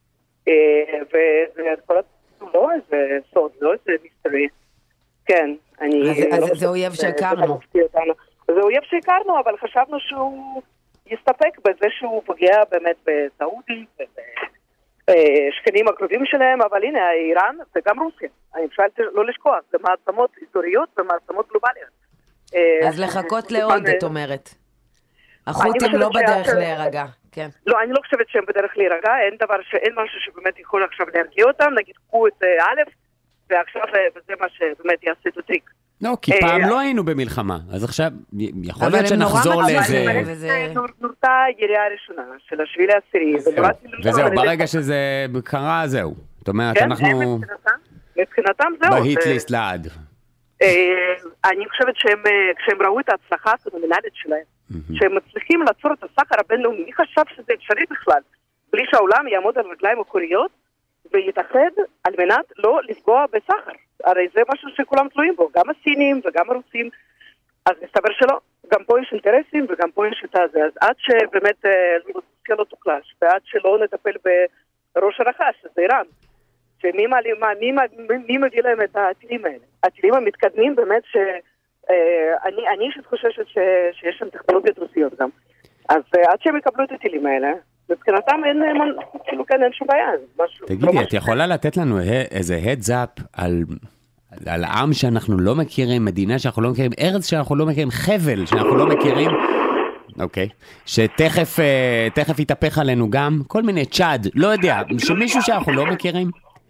וכל הזמן לא איזה סוד, לא איזה מיסטרי. כן, אז זה אויב שהכרנו. זה אויב שהכרנו, אבל חשבנו שהוא יסתפק בזה שהוא פוגע באמת בסעודי, שכנים הקרובים שלהם, אבל הנה, איראן וגם רוסיה. אני אפשר לא לשכוח, זה מעצמות אזוריות ומעצמות גלובליות. אז לחכות לעוד, את אומרת. החות'ים לא בדרך להירגע, כן. לא, אני לא חושבת שהם בדרך להירגע, אין משהו שבאמת יכול עכשיו להרגיע אותם, נגיד, קחו את א', ועכשיו זה מה שבאמת יעשה את הטריק. לא, כי פעם לא היינו במלחמה, אז עכשיו יכול להיות שנחזור לאיזה... נורתה יריעה הראשונה של השביל העשירי. וזהו, ברגע שזה קרה, זהו. זאת אומרת, אנחנו... מבחינתם זהו. בהיט-ליסט לעד. אני חושבת שהם ראו את ההצלחה הפנומנלית שלהם, שהם מצליחים לעצור את הסחר הבינלאומי, מי חשב שזה אפשרי בכלל, בלי שהעולם יעמוד על רגליים אחוריות, ויתאחד על מנת לא לפגוע בסחר. הרי זה משהו שכולם תלויים בו, גם הסינים וגם הרוסים, אז מסתבר שלא. גם פה יש אינטרסים וגם פה יש את הזה. אז עד שבאמת רוסיה לא תוחלש, ועד שלא נטפל בראש הנחש, שזה איראן, שמי מביא להם את הטילים האלה? הטילים המתקדמים באמת שאני אישית חוששת שיש שם טכנולוגיות רוסיות גם. אז עד שהם יקבלו את הטילים האלה, מבחינתם אין שום בעיה. תגידי, את יכולה לתת לנו איזה heads-up על עם שאנחנו לא מכירים, מדינה שאנחנו לא מכירים, ארץ שאנחנו לא מכירים, חבל שאנחנו לא מכירים, אוקיי, שתכף יתהפך עלינו גם, כל מיני צ'אד, לא יודע, שמישהו שאנחנו לא מכירים?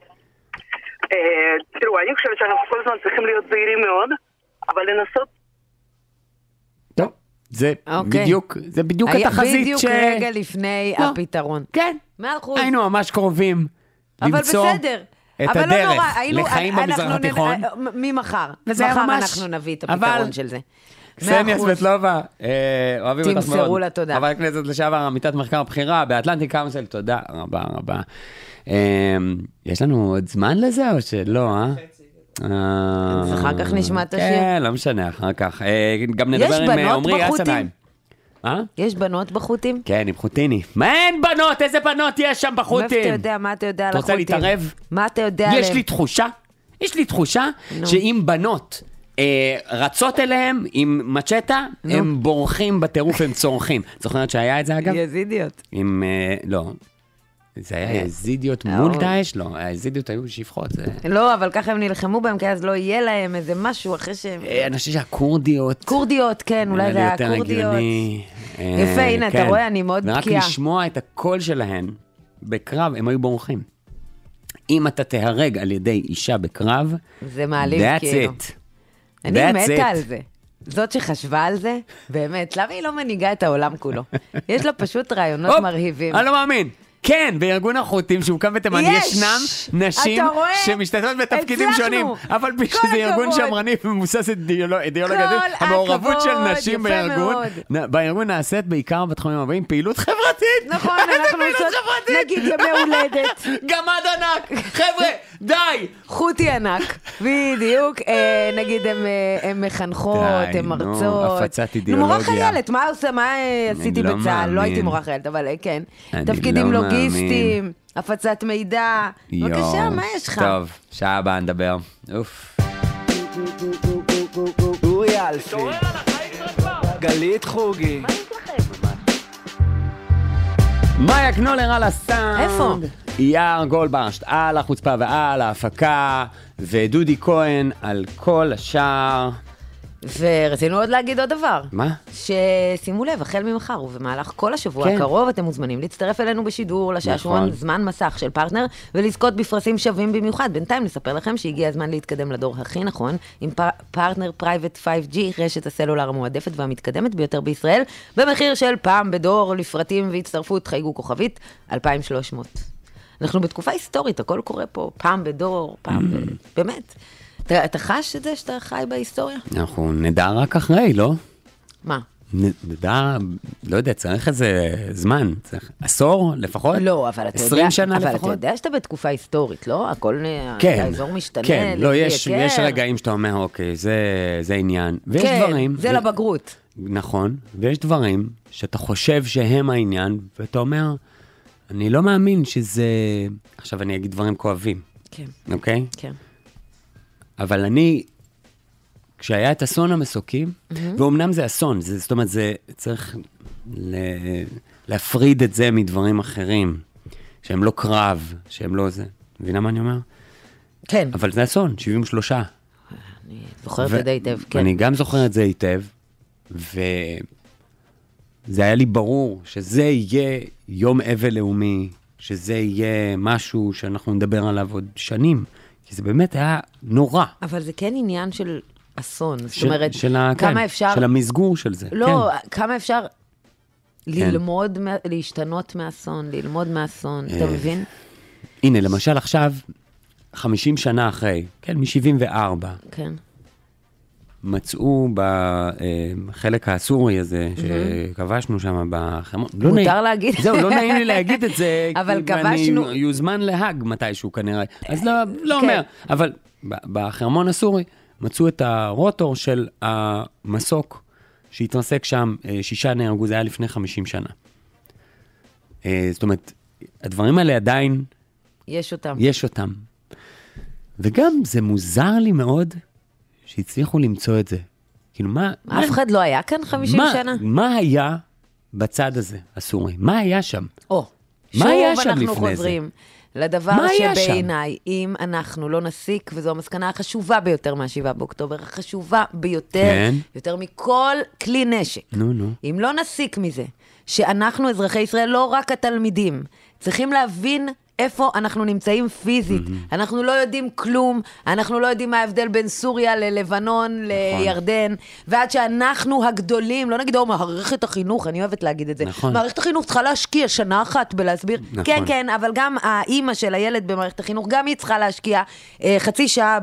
תראו, אני חושבת שאנחנו כל הזמן צריכים להיות זהירים מאוד, אבל לנסות... טוב, זה בדיוק התחזית בדיוק רגע לפני הפתרון. כן, היינו ממש קרובים למצוא את הדרך לחיים במזרח התיכון. ממחר, מחר אנחנו נביא את הפתרון של זה. קסניה סבטלובה, אוהבים אותך מאוד. תמסרו לה תודה. חברת הכנסת לשעבר, עמיתת מחקר הבחירה באטלנטיק קאונסל, תודה רבה רבה. יש לנו עוד זמן לזה או שלא, אז אחר כך נשמע את השיר. כן, לא משנה, אחר כך. גם נדבר עם עומרי אסנהיים. יש בנות בחות'ים? כן, עם חות'יני. מה אין בנות? איזה בנות יש שם בחות'ים? מה אתה יודע על אתה החות'ים? רוצה להתערב? מה אתה יודע עליהם? יש לי תחושה שאם בנות רצות אליהם עם מצ'טה, הם בורחים בטירוף, הם צורכים. זוכרת שהיה את זה אגב? יזידיות. לא. זה היה יזידיות מול דאעש? לא, היזידיות היו שפחות. לא, אבל ככה הם נלחמו בהם, כי אז לא יהיה להם איזה משהו אחרי שהם... אני חושב שהקורדיות... קורדיות, כן, אולי זה היה קורדיות. יפה, הנה, אתה רואה, אני מאוד בקיאה. ורק לשמוע את הקול שלהן בקרב, הם היו בורחים. אם אתה תהרג על ידי אישה בקרב, זה מעליב כאילו. That's it. אני מתה על זה. זאת שחשבה על זה, באמת, למה היא לא מנהיגה את העולם כולו? יש לה פשוט רעיונות מרהיבים. אני לא מאמין. כן, בארגון החות'ים שהוקם בתימן ישנם נשים שמשתתפות בתפקידים שונים, אבל שזה ארגון שמרני ומבוסס אידיאולוגיה, המעורבות של נשים בארגון נעשית בעיקר בתחומים הבאים, פעילות חברתית. נכון, אנחנו עושות, נגיד ימי הולדת. גמד ענק, חבר'ה, די. חותי ענק, בדיוק, נגיד הן מחנכות, הן מרצות. הפצת אידיאולוגיה. מורה חיילת, מה עשיתי בצה"ל? לא הייתי מורה חיילת, אבל כן. תפקידים לוגיסטיים, הפצת מידע. בבקשה, מה יש לך? טוב, שעה הבאה נדבר. אוף. אורי אלפי, גלית חוגי. מאיה קנולר על הסאונד. איפה? יאר גולדברשט על החוצפה ועל ההפקה, ודודי כהן על כל השאר. ורצינו עוד להגיד עוד דבר. מה? ששימו לב, החל ממחר ובמהלך כל השבוע הקרוב, אתם מוזמנים להצטרף אלינו בשידור לשעשועון זמן מסך של פרטנר, ולזכות בפרסים שווים במיוחד. בינתיים נספר לכם שהגיע הזמן להתקדם לדור הכי נכון, עם פרטנר פרייבט 5G, רשת הסלולר המועדפת והמתקדמת ביותר בישראל, במחיר של פעם בדור, לפרטים והצטרפות, חייגו כוכבית 2300. אנחנו בתקופה היסטורית, הכל קורה פה, פעם בדור, באמת. אתה חש את זה שאתה חי בהיסטוריה? אנחנו נדע רק אחרי, לא? מה? לא יודע, צריך איזה זמן, צריך עשור לפחות? לא, אבל אתה יודע, 20 שנה אבל לפחות? אתה יודע שאתה בתקופה היסטורית, לא? הכל, כן, האזור משתנה, כן, לא, יש יקר. רגעים שאתה אומר, אוקיי, זה עניין. ויש כן, דברים... זה לבגרות. נכון, ויש דברים שאתה חושב שהם העניין, ואתה אומר, אני לא מאמין שזה... עכשיו אני אגיד דברים כואבים, כן, אוקיי? כן. אבל אני, כשהיה את אסון המסוקים, ואומנם זה אסון, זאת אומרת, זה צריך להפריד את זה מדברים אחרים, שהם לא קרב, שהם לא זה. מבינה מה אני אומר? כן. אבל זה אסון, 73. אני זוכרת את זה היטב, כן. אני גם זוכר את זה היטב, וזה היה לי ברור שזה יהיה יום אבל לאומי, שזה יהיה משהו שאנחנו נדבר עליו עוד שנים, כי זה באמת היה נורא. אבל זה כן עניין של אסון, זאת אומרת, כמה כן, אפשר... של המסגור של זה. לא, כן. כמה אפשר ללמוד, להשתנות מאסון, ללמוד מאסון, אתה מבין? הנה, למשל עכשיו, 50 שנה אחרי, כן, מ-74, כן. מצאו בחלק הסורי הזה, שכבשנו שם בחמון. מותר להגיד. זהו, לא נעים לי להגיד את זה, אבל כבשנו... ואני יוזמן להג מתישהו כנראה. אז לא אומר, אבל בחרמון הסורי מצאו את הרוטור של המסוק, שהתרסק שם, 6 נהרגו, זה היה לפני 50 שנה. זאת אומרת, הדברים האלה עדיין... יש אותם. וגם זה מוזר לי מאוד שהצליחו למצוא את זה. כאילו מה... אף אחד לא היה כאן 50 שנה? מה היה בצד הזה, הסורי? מה היה שם? שוב היה שם אנחנו לפני חוזרים לדבר שבעיניי, אם אנחנו לא נסיק, וזו המסקנה החשובה ביותר מה-7 באוקטובר, החשובה ביותר, יותר מכל כלי נשק. אם לא נסיק מזה, שאנחנו אזרחי ישראל, לא רק התלמידים, צריכים להבין איפה אנחנו נמצאים פיזית. אנחנו לא יודעים כלום, אנחנו לא יודעים מה ההבדל בין סוריה ללבנון, לירדן, ועד שאנחנו הגדולים, לא נגיד, מערכת החינוך, אני אוהבת להגיד את זה, מערכת החינוך צריכה להשקיע שנה אחת בלהסביר, כן, כן, אבל גם האימא של הילד במערכת החינוך, גם היא צריכה להשקיע חצי שעה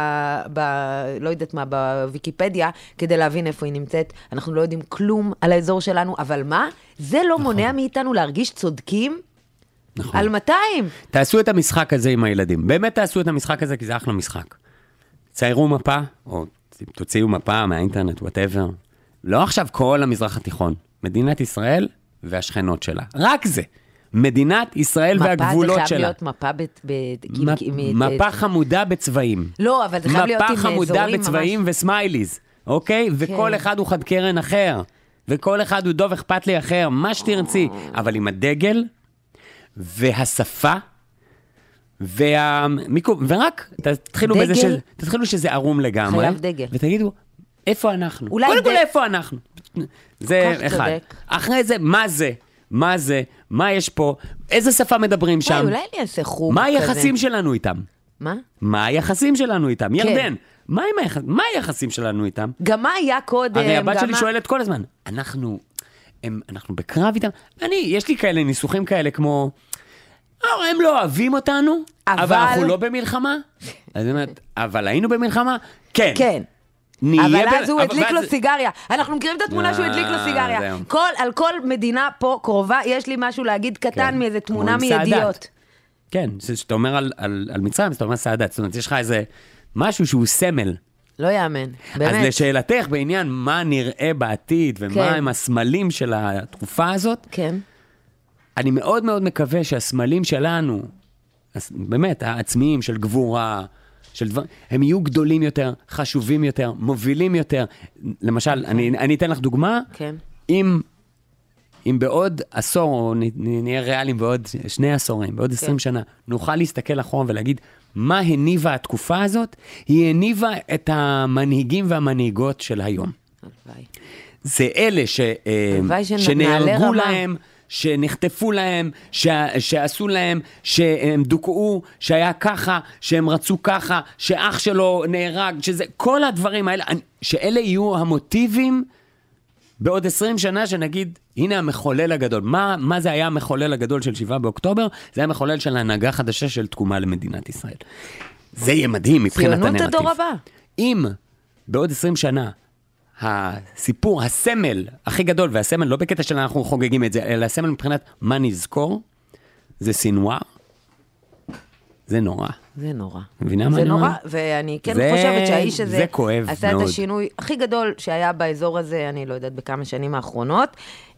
לא יודעת מה, בוויקיפדיה, כדי להבין איפה היא נמצאת. אנחנו לא יודעים כלום על האזור שלנו, אבל מה? זה לא מונע מאיתנו להרגיש צודקים, נכון. על 200. תעשו את המשחק הזה עם הילדים. באמת תעשו את המשחק הזה, כי זה אחלה משחק. ציירו מפה, או תוציאו מפה מהאינטרנט, whatever. לא עכשיו כל המזרח התיכון. מדינת ישראל והשכנות שלה. רק זה. מדינת ישראל והגבולות שלה. מפה זה חייב להיות מפה מפה חמודה בצבעים. לא, אבל זה חייב להיות עם אזורים ממש. מפה חמודה בצבעים וסמייליז. אוקיי? וכל אחד הוא חד קרן אחר. וכל אחד הוא דוב אכפת לי אחר. מה שתרצי. אבל עם הדגל... והשפה, ורק תתחילו שזה ערום לגמרי. חייב דגל. קודם איפה אנחנו? קודם כל איפה אנחנו? זה אחד. אחרי זה, מה זה? מה יש פה? איזה שפה מדברים שם? אולי אני אעשה חוג כזה. מה היחסים שלנו איתם? מה? מה היחסים שלנו איתם? ירדן, מה היחסים שלנו איתם? גם מה היה קודם? הרי הבת שלי שואלת כל הזמן, אנחנו בקרב איתם? יש לי כאלה ניסוחים כאלה כמו... הם לא אוהבים אותנו, אבל אנחנו לא במלחמה. אז אני אומרת, אבל היינו במלחמה? כן. כן. אבל אז הוא הדליק לו סיגריה. אנחנו מכירים את התמונה שהוא הדליק לו סיגריה. על כל מדינה פה קרובה, יש לי משהו להגיד קטן מאיזה תמונה מידיעות. כן, שאתה אומר על מצרים, אתה אומר סעדת. זאת אומרת, יש לך איזה משהו שהוא סמל. לא יאמן, באמת. אז לשאלתך בעניין מה נראה בעתיד, ומה הם הסמלים של התקופה הזאת, כן. אני מאוד מאוד מקווה שהסמלים שלנו, באמת, העצמיים של גבורה, של דבר, הם יהיו גדולים יותר, חשובים יותר, מובילים יותר. למשל, אני אתן לך דוגמה, כן. אם בעוד עשור, או נהיה ריאליים בעוד 2 עשורים, בעוד 20 שנה, נוכל להסתכל אחורה ולהגיד, מה הניבה התקופה הזאת? היא הניבה את המנהיגים והמנהיגות של היום. זה אלה שנהרגו להם, שנחטפו להם, שעשו להם, שהם דוקאו, שהיה ככה, שהם רצו ככה, שאח שלו נהרג, שזה, כל הדברים האלה, שאלה יהיו המוטיבים בעוד 20 שנה שנגיד, הנה המחולל הגדול. מה זה היה המחולל הגדול של 7 באוקטובר? זה היה מחולל של הנהגה חדשה של תקומה למדינת ישראל. זה יהיה מדהים מבחינת הנרטיב. ציונות הדור הבא. אם בעוד 20 שנה הסיפור, הסמל הכי גדול, והסמל לא בקטע שלנו אנחנו חוגגים את זה, אלא הסמל מבחינת מה נזכור, זה סינואר. זה נורא. זה נורא. מבינה מה זה אני אומר? נורא, ואני כן חושבת שהאיש הזה עשה מאוד. את השינוי הכי גדול שהיה באזור הזה, אני לא יודעת בכמה שנים האחרונות,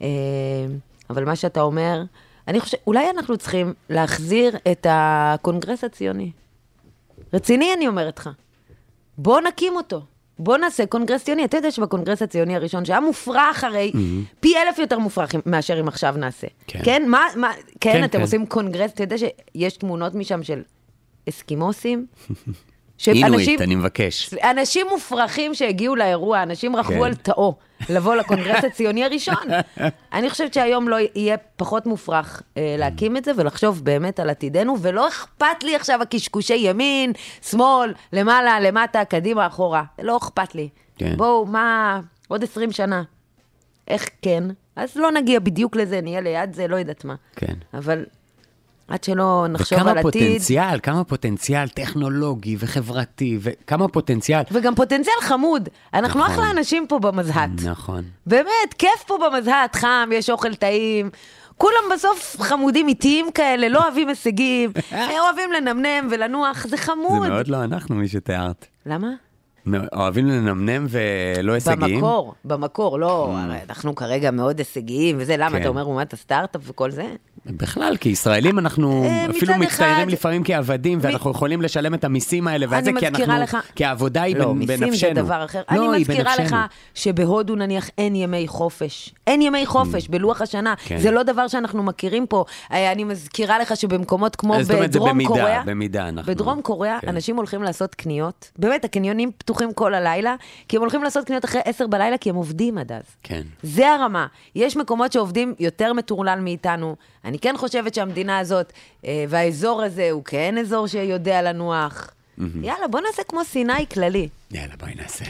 אבל מה שאתה אומר, אני חושבת, אולי אנחנו צריכים להחזיר את הקונגרס הציוני. רציני אני אומרת לך. בוא נקים אותו. בוא נעשה קונגרס ציוני. אתה יודע שבקונגרס הציוני הראשון, שהיה מופרח הרי, פי 1000 יותר מופרח מאשר אם עכשיו נעשה. כן? כן, אתם עושים קונגרס, אתה יודע שיש תמונות משם של אסקימוסים? אינואיט, אני מבקש. אנשים מופרחים שהגיעו לאירוע, אנשים רכבו על תאו לבוא לקונגרס הציוני הראשון. אני חושבת שהיום לא יהיה פחות מופרח להקים את זה ולחשוב באמת על עתידנו, ולא אכפת לי עכשיו הקשקושי ימין, שמאל, למעלה, למטה, קדימה, אחורה. לא אכפת לי. בואו, מה, עוד 20 שנה. איך כן? אז לא נגיע בדיוק לזה, נהיה ליד זה, לא יודעת מה. כן. אבל עד שלא נחשוב על עתיד. כמה פוטנציאל טכנולוגי וחברתי, וכמה פוטנציאל. וגם פוטנציאל חמוד. אנחנו אחלה אנשים פה במזהת. נכון. באמת, כיף פה במזהת, חם, יש אוכל טעים. כולם בסוף חמודים איטיים כאלה, לא אוהבים הישגים, אוהבים לנמנם ולנוח, זה חמוד. זה מאוד לא אנחנו, מי שתיארת. למה? אוהבים לנמנם ולא הישגיים. במקור, לא, אנחנו כרגע מאוד הישגיים, וזה למה אתה אומר אומת הסטארט-אפ וכל זה? בכלל, כי ישראלים אנחנו אפילו מצטיירים לפעמים כעבדים, ואנחנו יכולים לשלם את המיסים האלה, וזה כי העבודה היא בנפשנו. מיסים זה דבר אחר. אני מזכירה לך שבהודו נניח אין ימי חופש. אין ימי חופש בלוח השנה. זה לא דבר שאנחנו מכירים פה. אני מזכירה לך שבמקומות כמו בדרום קוריאה, בדרום קוריאה אנשים הולכים לעשות קניות. באמת, הקניונים פתוחים כל הלילה, כי הם הולכים לעשות קניות אחרי 10 בלילה, כי הם עובדים עד אז. כן. זה הרמה. יש מקומות שעובדים יותר מטורלל מאיתנו. אני כן חושבת שהמדינה הזאת, והאזור הזה, הוא כן אזור שיודע לנוח. יאללה, בוא נעשה כמו סיני כללי. יאללה, בואי נעשה.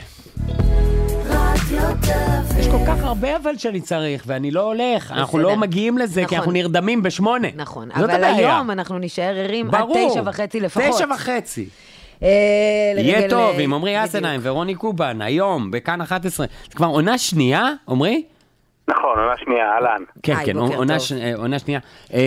יש כל כך הרבה אבל שאני צריך, ואני לא הולך. אנחנו לא מגיעים לזה, כי אנחנו נרדמים ב8. נכון, אבל היום אנחנו נשאר ערים עד 9:30 לפחות. 9:30. יהיה טוב, עם עמרי אסנהיים ורוני קובן, היום, בכאן 11. זה כבר עונה שנייה, עמרי? נכון, עונה שנייה, אלן. כן, כן, עונה שנייה.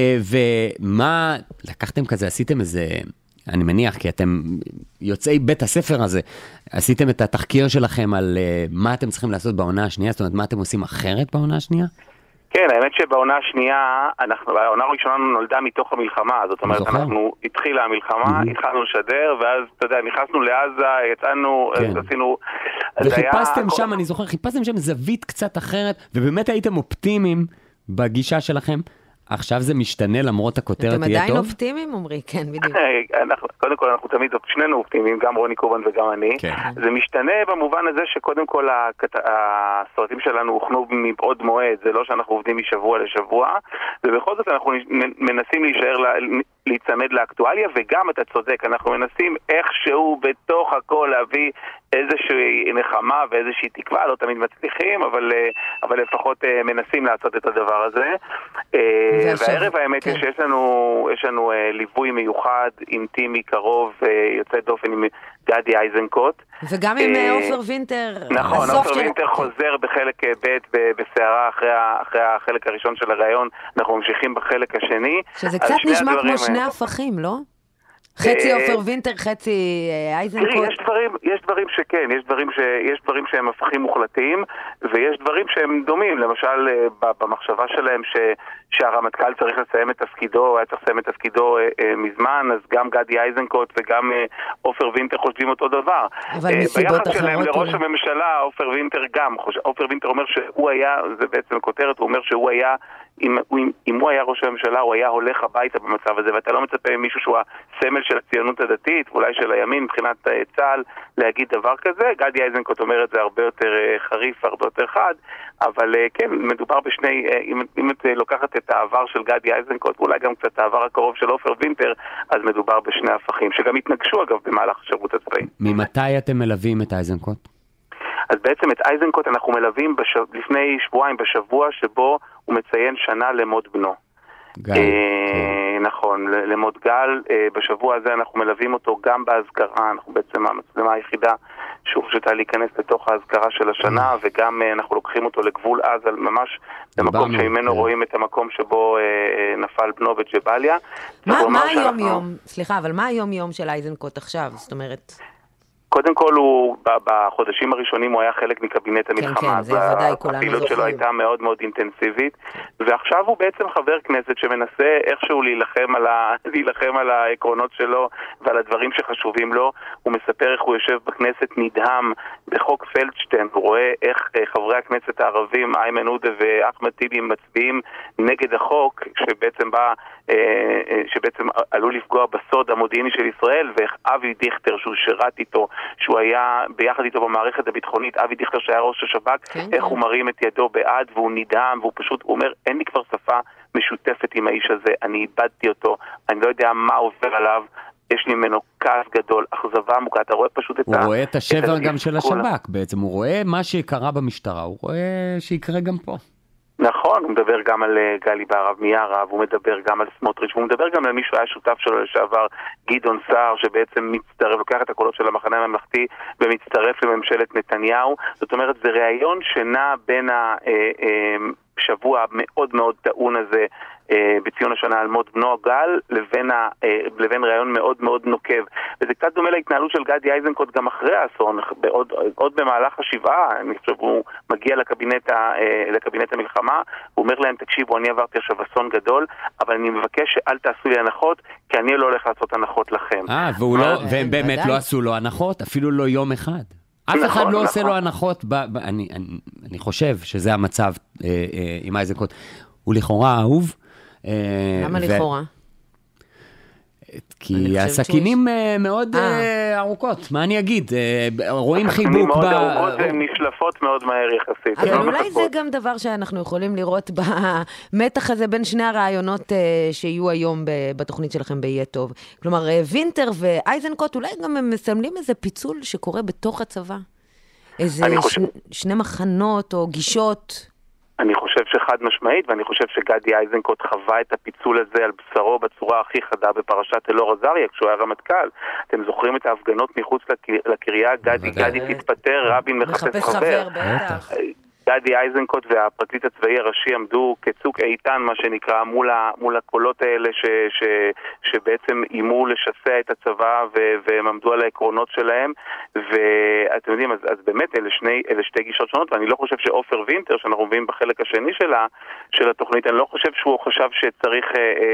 ומה, לקחתם כזה, עשיתם איזה, אני מניח, כי אתם יוצאי בית הספר הזה, עשיתם את התחקיר שלכם על מה אתם צריכים לעשות בעונה השנייה, זאת אומרת, מה אתם עושים אחרת בעונה השנייה? כן, האמת שבעונה השנייה, העונה הראשונה נולדה מתוך המלחמה, זאת אומרת, התחילה המלחמה, התחלנו לשדר, ואז, אתה יודע, נכנסנו לעזה, יצאנו, עשינו... וחיפשתם שם, אני זוכר, חיפשתם שם זווית קצת אחרת, ובאמת הייתם אופטימיים בגישה שלכם. עכשיו זה משתנה למרות הכותרת תהיה טוב? אתם עדיין אופטימיים, עמרי? כן, בדיוק. קודם כל, אנחנו תמיד שנינו אופטימיים, גם רוני קובן וגם אני. זה משתנה במובן הזה שקודם כל הסרטים שלנו הוכנו מבעוד מועד, זה לא שאנחנו עובדים משבוע לשבוע, ובכל זאת אנחנו מנסים להיצמד לאקטואליה, וגם אתה צודק, אנחנו מנסים איכשהו בתוך הכל להביא איזושהי נחמה ואיזושהי תקווה, לא תמיד מצליחים, אבל לפחות מנסים לעשות את הדבר הזה. והערב האמת היא שיש לנו ליווי מיוחד, אינטימי, קרוב, יוצא דופן עם גדי איזנקוט. וגם עם אופר וינטר. נכון, אופר וינטר חוזר בחלק ב' בסערה אחרי החלק הראשון של הרעיון, אנחנו ממשיכים בחלק השני. שזה קצת נשמע כמו שני הפכים, לא? חצי אופר וינטר, חצי אייזנקוט. יש דברים שכן, יש דברים שהם הפכים מוחלטים, ויש דברים שהם דומים, למשל במחשבה שלהם שהרמטכ"ל צריך לסיים את תפקידו, היה צריך לסיים את תפקידו מזמן, אז גם גדי אייזנקוט וגם אופר וינטר חושבים אותו דבר. אבל מסיבות אחרות. שלהם לראש הממשלה, אופר וינטר גם, אופר וינטר אומר שהוא היה, זה בעצם כותרת, הוא אומר שהוא היה, אם הוא היה ראש הממשלה, הוא היה הולך הביתה במצב הזה, ואתה לא מצפה ממישהו שהוא הסמל של הציונות הדתית, ואולי של הימין מבחינת צה"ל, להגיד דבר כזה. גדי איזנקוט אומר את זה הרבה יותר חריף, הרבה יותר חד, אבל כן, מדובר בשני, אם את לוקחת את העבר של גדי איזנקוט, ואולי גם קצת העבר הקרוב של אופר וינטר, אז מדובר בשני הפכים, שגם התנגשו אגב במהלך השירות הצבאי. ממתי אתם מלווים את איזנקוט? אז בעצם את איזנקוט אנחנו מלווים לפני שבועיים בשבוע שבו הוא מציין שנה למות בנו. נכון, למות גל. בשבוע הזה אנחנו מלווים אותו גם בהזכרה, אנחנו בעצם המצלמה היחידה שהורשתה להיכנס לתוך ההזכרה של השנה, וגם אנחנו לוקחים אותו לגבול עזה, ממש למקום שממנו רואים את המקום שבו נפל בנו בג'באליה. מה היום-יום? סליחה, אבל מה היום-יום של איזנקוט עכשיו? זאת אומרת... קודם כל, בחודשים הראשונים הוא היה חלק מקבינט המלחמה. כן, זה ודאי, כולנו זוכרים. הפעילות שלו הייתה מאוד מאוד אינטנסיבית, ועכשיו הוא בעצם חבר כנסת שמנסה איכשהו להילחם על העקרונות שלו ועל הדברים שחשובים לו. הוא מספר איך הוא יושב בכנסת נדהם בחוק פלדשטיין, הוא רואה איך חברי הכנסת הערבים, איימן עודה ואחמד טיבי, מצביעים נגד החוק שבעצם עלול לפגוע בסוד המודיעיני של ישראל, ואיך אבי דיכטר, שהוא שירת איתו, שהוא היה ביחד איתו במערכת הביטחונית, אבי דיכטר שהיה ראש השב"כ, איך הוא מרים את ידו בעד, והוא נדהם, והוא פשוט אומר, אין לי כבר שפה משותפת עם האיש הזה, אני איבדתי אותו, אני לא יודע מה עובר עליו, יש לי ממנו כעס גדול, אכזבה עמוקה, אתה רואה פשוט הוא רואה את השבר גם של השב"כ בעצם, הוא רואה מה שקרה במשטרה, הוא רואה שיקרה גם פה. נכון, הוא מדבר גם על גלי בהרב מיארה, והוא מדבר גם על סמוטריץ', והוא מדבר גם על מישהו היה שותף שלו לשעבר, גדעון סער, שבעצם מצטרף, לוקח את הקולות של המחנה הממלכתי ומצטרף לממשלת נתניהו. זאת אומרת, זה ראיון שנע בין השבוע המאוד מאוד טעון הזה בציון השנה על מות בנו גל לבין ראיון מאוד מאוד נוקב. וזה קצת דומה להתנהלות של גדי איזנקוט גם אחרי האסון, עוד במהלך השבעה, אני חושב הוא מגיע לקבינט המלחמה, הוא אומר להם, תקשיבו, אני עברתי עכשיו אסון גדול, אבל אני מבקש שאל תעשו לי הנחות, כי אני לא הולך לעשות הנחות לכם. והם באמת לא עשו לו הנחות, אפילו לא יום אחד. אף אחד לא עושה לו הנחות, אני חושב שזה המצב עם איזנקוט. הוא לכאורה אהוב. למה לכאורה? כי הסכינים מאוד ארוכות, מה אני אגיד? רואים חיבוק מאוד ארוכות והן נשלפות מאוד מהר יחסית. אבל אולי זה גם דבר שאנחנו יכולים לראות במתח הזה בין שני הרעיונות שיהיו היום בתוכנית שלכם ביהיה טוב. כלומר, וינטר ואייזנקוט אולי גם הם מסמלים איזה פיצול שקורה בתוך הצבא. איזה שני מחנות או גישות. אני חושב שחד משמעית, ואני חושב שגדי איזנקוט חווה את הפיצול הזה על בשרו בצורה הכי חדה בפרשת אלאור עזריה, כשהוא היה רמטכ"ל. אתם זוכרים את ההפגנות מחוץ לקריה, גדי תתפטר, רבין מחפש חבר. בטח. גדי איזנקוט והפרקליט הצבאי הראשי עמדו כצוק איתן, מה שנקרא, מול הקולות האלה שבעצם אימו לשסע את הצבא, והם עמדו על העקרונות שלהם, ואתם יודעים, אז באמת אלה שתי גישות שונות, ואני לא חושב שאופר וינטר, שאנחנו מביאים בחלק השני של התוכנית, אני לא חושב שהוא חשב שצריך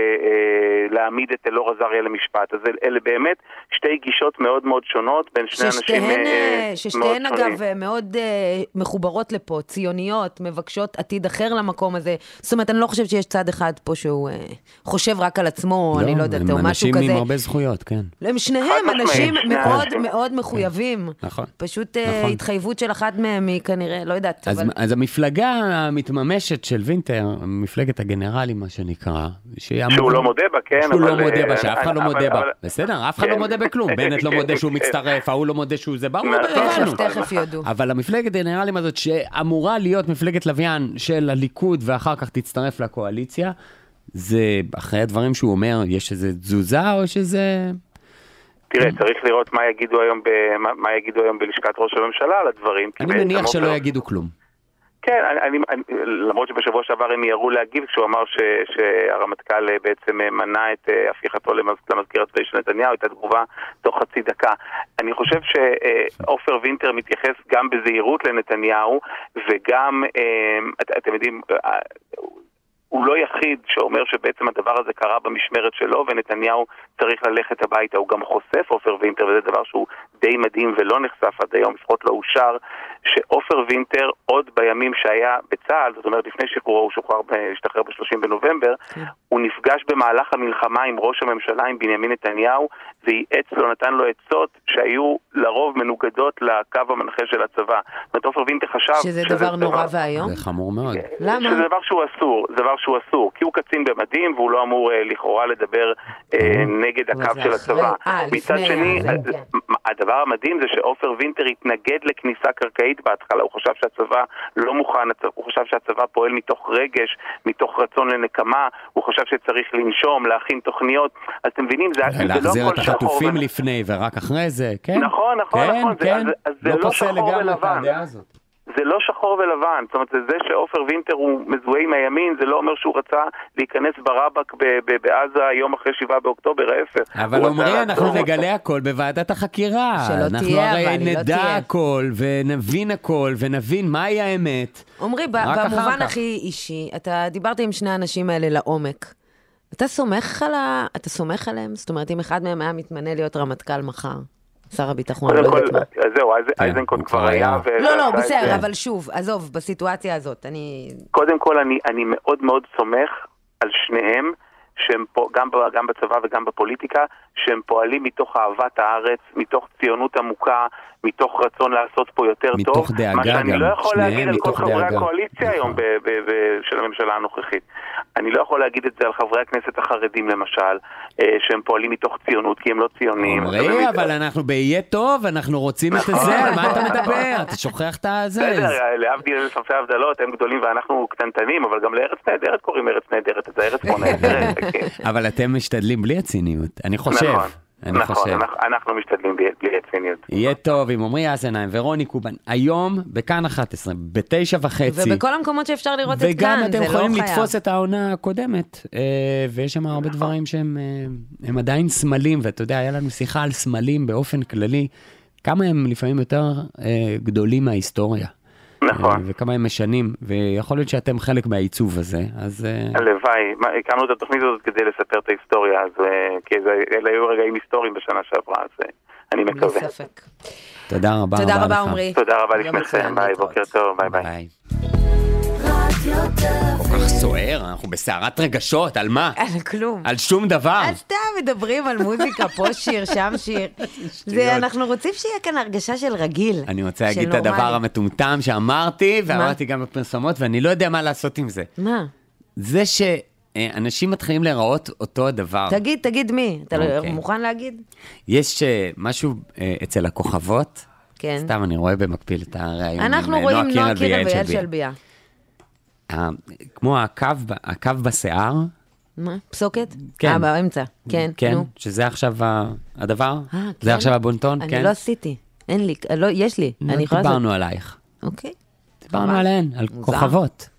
להעמיד את אלאור עזריה למשפט, אז אלה באמת שתי גישות מאוד מאוד שונות, בין שני אנשים מאוד שונים. ששתיהן אגב מאוד מחוברות לפה, ציוניות, מבקשות עתיד אחר למקום הזה. זאת אומרת, אני לא חושבת שיש צד אחד פה שהוא חושב רק על עצמו, אני לא יודעת, או משהו כזה. אנשים עם הרבה זכויות, כן. הם שניהם אנשים מאוד מאוד מחויבים. נכון. פשוט התחייבות של אחד מהם היא כנראה, לא יודעת. אז המפלגה המתממשת של וינטר, מפלגת הגנרלים, מה שנקרא, שהוא לא מודה בה, כן. שהוא לא מודה בה, שאף אחד לא מודה בה. בסדר, אף אחד לא מודה בכלום. בנט לא מודה שהוא מצטרף, ההוא לא מודה שהוא זה, ברור, תכף יודו. אבל המפלגת הגנרלים הזאת שאמורה להיות מפלגת לוויין של הליכוד ואחר כך תצטרף לקואליציה, זה אחרי הדברים שהוא אומר, יש איזה תזוזה או שזה... תראה, צריך לראות מה יגידו היום בלשכת ראש הממשלה על הדברים. אני מניח שלא יגידו כלום. כן, למרות שבשבוע שעבר הם יראו להגיב כשהוא אמר שהרמטכ"ל בעצם מנע את הפיכתו למזכיר הצבאי של נתניהו, הייתה תגובה תוך חצי דקה. אני חושב שאופר וינטר מתייחס גם בזהירות לנתניהו, וגם, אתם יודעים, הוא לא יחיד שאומר שבעצם הדבר הזה קרה במשמרת שלו, ונתניהו צריך ללכת הביתה. הוא גם חושף, אופר וינטר, וזה דבר שהוא די מדהים ולא נחשף עד היום, לפחות לא אושר, שאופר וינטר עוד בימים שהיה בצה"ל, זאת אומרת לפני שחרורו, הוא השתחרר ב-30 בנובמבר, הוא נפגש במהלך המלחמה עם ראש הממשלה, עם בנימין נתניהו, וייעץ לו, נתן לו עצות שהיו לרוב מנוגדות לקו המנחה של הצבא. זאת אומרת, אופר וינטר חשב... שזה דבר נורא והיום? זה חמור מאוד. למה? שזה דבר שהוא אסור, כי הוא קצין במדים, והוא לא אמור לכאורה לדבר נגד הקו של הצבא. מצד שני, הדבר הדבר המדהים זה שאופר וינטר התנגד לכניסה קרקעית בהתחלה, הוא חשב שהצבא לא מוכן, הוא חשב שהצבא פועל מתוך רגש, מתוך רצון לנקמה, הוא חשב שצריך לנשום, להכין תוכניות, אז אתם מבינים, זה לא כל שחור. להחזיר את החטופים לפני ורק אחרי זה, כן? נכון, זה לא שחור ולבן. זה לא שחור ולבן, זאת אומרת, זה שאופר וינטר הוא מזוהה עם הימין, זה לא אומר שהוא רצה להיכנס ברבק בעזה יום אחרי 7 באוקטובר, ההפך. אבל אומרי, אנחנו נגלה הכל בוועדת החקירה. אנחנו הרי נדע הכל, ונבין הכל, ונבין מהי האמת. אומרי, במובן הכי אישי, אתה דיברת עם שני האנשים האלה לעומק. אתה סומך עליהם? זאת אומרת, אם אחד מהם היה מתמנה להיות רמטכ"ל מחר. שר הביטחון, לא יודעת מה. זהו, אייזנקוט כבר היה. לא, בסדר, אבל שוב, עזוב, בסיטואציה הזאת, קודם כל, אני מאוד מאוד סומך על שניהם, שהם גם בצבא וגם בפוליטיקה, שהם פועלים מתוך אהבת הארץ, מתוך ציונות עמוקה, מתוך רצון לעשות פה יותר טוב. מתוך דאגה גם. מה שאני לא יכול להגיד על כל חברי הקואליציה היום של הממשלה הנוכחית. אני לא יכול להגיד את זה על חברי הכנסת החרדים למשל, שהם פועלים מתוך ציונות, כי הם לא ציונים. אומרי, אבל אנחנו באייה טוב, אנחנו רוצים את זה, מה אתה מדבר? אתה שוכח את זה. בסדר, להבדיל אלפי הבדלות, הם גדולים ואנחנו קטנטנים, אבל גם לארץ נהדרת קוראים ארץ נהדרת, אז הארץ פה נהדרת. אבל אתם משתדלים בלי הציניות, אני חושב. נכון, אנחנו משתדלים בלי הציניות. יהיה טוב עם עמרי אסנהיים ורוני קובן, היום בכאן 11, ב9:30. ובכל המקומות שאפשר לראות את כאן, וגם אתם יכולים לתפוס את העונה הקודמת, ויש שם הרבה דברים שהם עדיין סמלים, ואתה יודע, היה לנו שיחה על סמלים באופן כללי, כמה הם לפעמים יותר גדולים מההיסטוריה. נכון. וכמה הם משנים, ויכול להיות שאתם חלק מהעיצוב הזה, אז... הלוואי, הקמנו את התוכנית הזאת כדי לספר את ההיסטוריה, כי אלה היו רגעים היסטוריים בשנה שעברה, אז אני מקווה. תודה רבה. תודה רבה, עמרי. תודה רבה לפניכם, ביי, בוקר טוב, ביי ביי. כל כך סוער, אנחנו בסערת רגשות, על מה? על כלום. על שום דבר. אז סתם מדברים על מוזיקה, פה שיר, שם שיר. אנחנו רוצים שיהיה כאן הרגשה של רגיל. אני רוצה להגיד את הדבר המטומטם שאמרתי, ואמרתי גם בפרסומות, ואני לא יודע מה לעשות עם זה. מה? זה שאנשים מתחילים להיראות אותו הדבר. תגיד מי? אתה מוכן להגיד? יש משהו אצל הכוכבות, סתם אני רואה במקביל את הרעיון. אנחנו רואים נועה קירל ויעל שלביה. כמו הקו בשיער. מה? פסוקת? כן. באמצע. כן, כן, שזה עכשיו הדבר? זה עכשיו הבונטון? אני לא עשיתי. אין לי, יש לי. דיברנו עלייך. אוקיי. דיברנו עליהן, על כוכבות.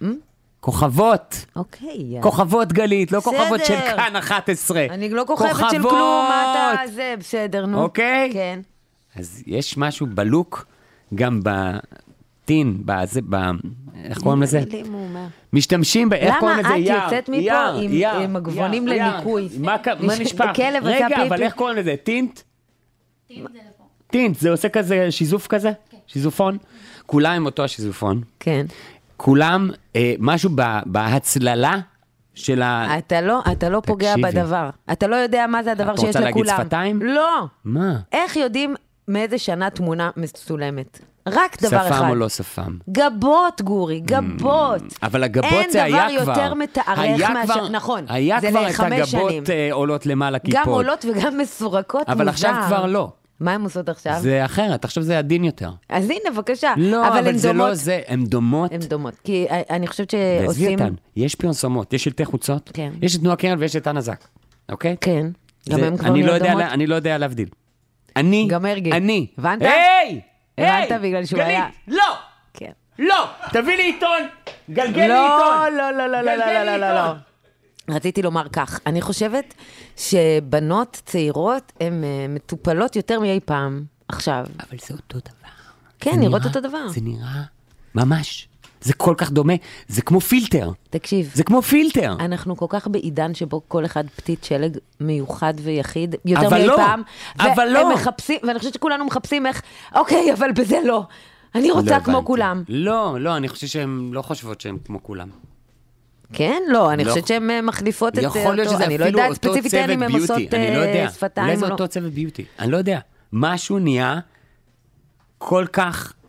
כוכבות. אוקיי. כוכבות גלית, לא כוכבות של כאן 11. אני לא כוכבת של כלום, מה אתה זה, בסדר, נו. אוקיי? כן. אז יש משהו בלוק, גם בטין, איך קוראים לזה? משתמשים איך קוראים לזה? למה את יוצאת מפה עם מגבונים לניקוי? מה נשפך? רגע, אבל איך קוראים לזה? טינט? טינט זה לפה. טינט, זה עושה כזה שיזוף כזה? שיזופון? כולם עם אותו השיזופון. כן. כולם, משהו בהצללה של אתה לא פוגע בדבר. אתה לא יודע מה זה הדבר שיש לכולם. אתה רוצה להגיד שפתיים? לא. מה? איך יודעים מאיזה שנה תמונה מצולמת? רק דבר אחד. שפם או לא שפם? גבות, גורי, גבות. אבל הגבות זה היה כבר. אין דבר יותר מתארך מאשר, נכון. היה כבר את הגבות עולות למעלה כיפות. גם עולות וגם מסורקות מוזר. אבל עכשיו כבר לא. מה הן עושות עכשיו? זה אחרת, עכשיו זה עדין יותר. אז הנה, בבקשה. לא, אבל זה לא זה, הן דומות. הן דומות, כי אני חושבת שעושים... יש פרסומות, יש שלטי חוצות, יש את נועה קירל ויש את אנה זק, אוקיי? כן, גם הן כבר לא דומות. אני לא יודע להבדיל. גם מרגי. הבנת? היי! הבנת בגלל שהוא היה... לא! כן. לא! תביא לי עיתון! גלגל לי עיתון! לא. רציתי לומר כך, אני חושבת שבנות צעירות הן מטופלות יותר מאי פעם עכשיו. אבל זה אותו דבר. כן, נראות אותו דבר. זה נראה ממש. זה כל כך דומה, זה כמו פילטר. תקשיב. זה כמו פילטר. אנחנו כל כך בעידן שבו כל אחד פתית שלג מיוחד ויחיד, יותר מאי פעם. אבל לא. ואני חושבת שכולנו מחפשים איך, אוקיי, אבל בזה לא. אני רוצה כמו כולם. לא, אני חושבת שהן לא חושבות שהן כמו כולם. כן? לא, אני חושבת שהן מחליפות את יכול להיות שזה אפילו אותו צוות ביוטי, אני לא יודע. אולי זה אותו צוות ביוטי, אני לא יודע. משהו נהיה כל כך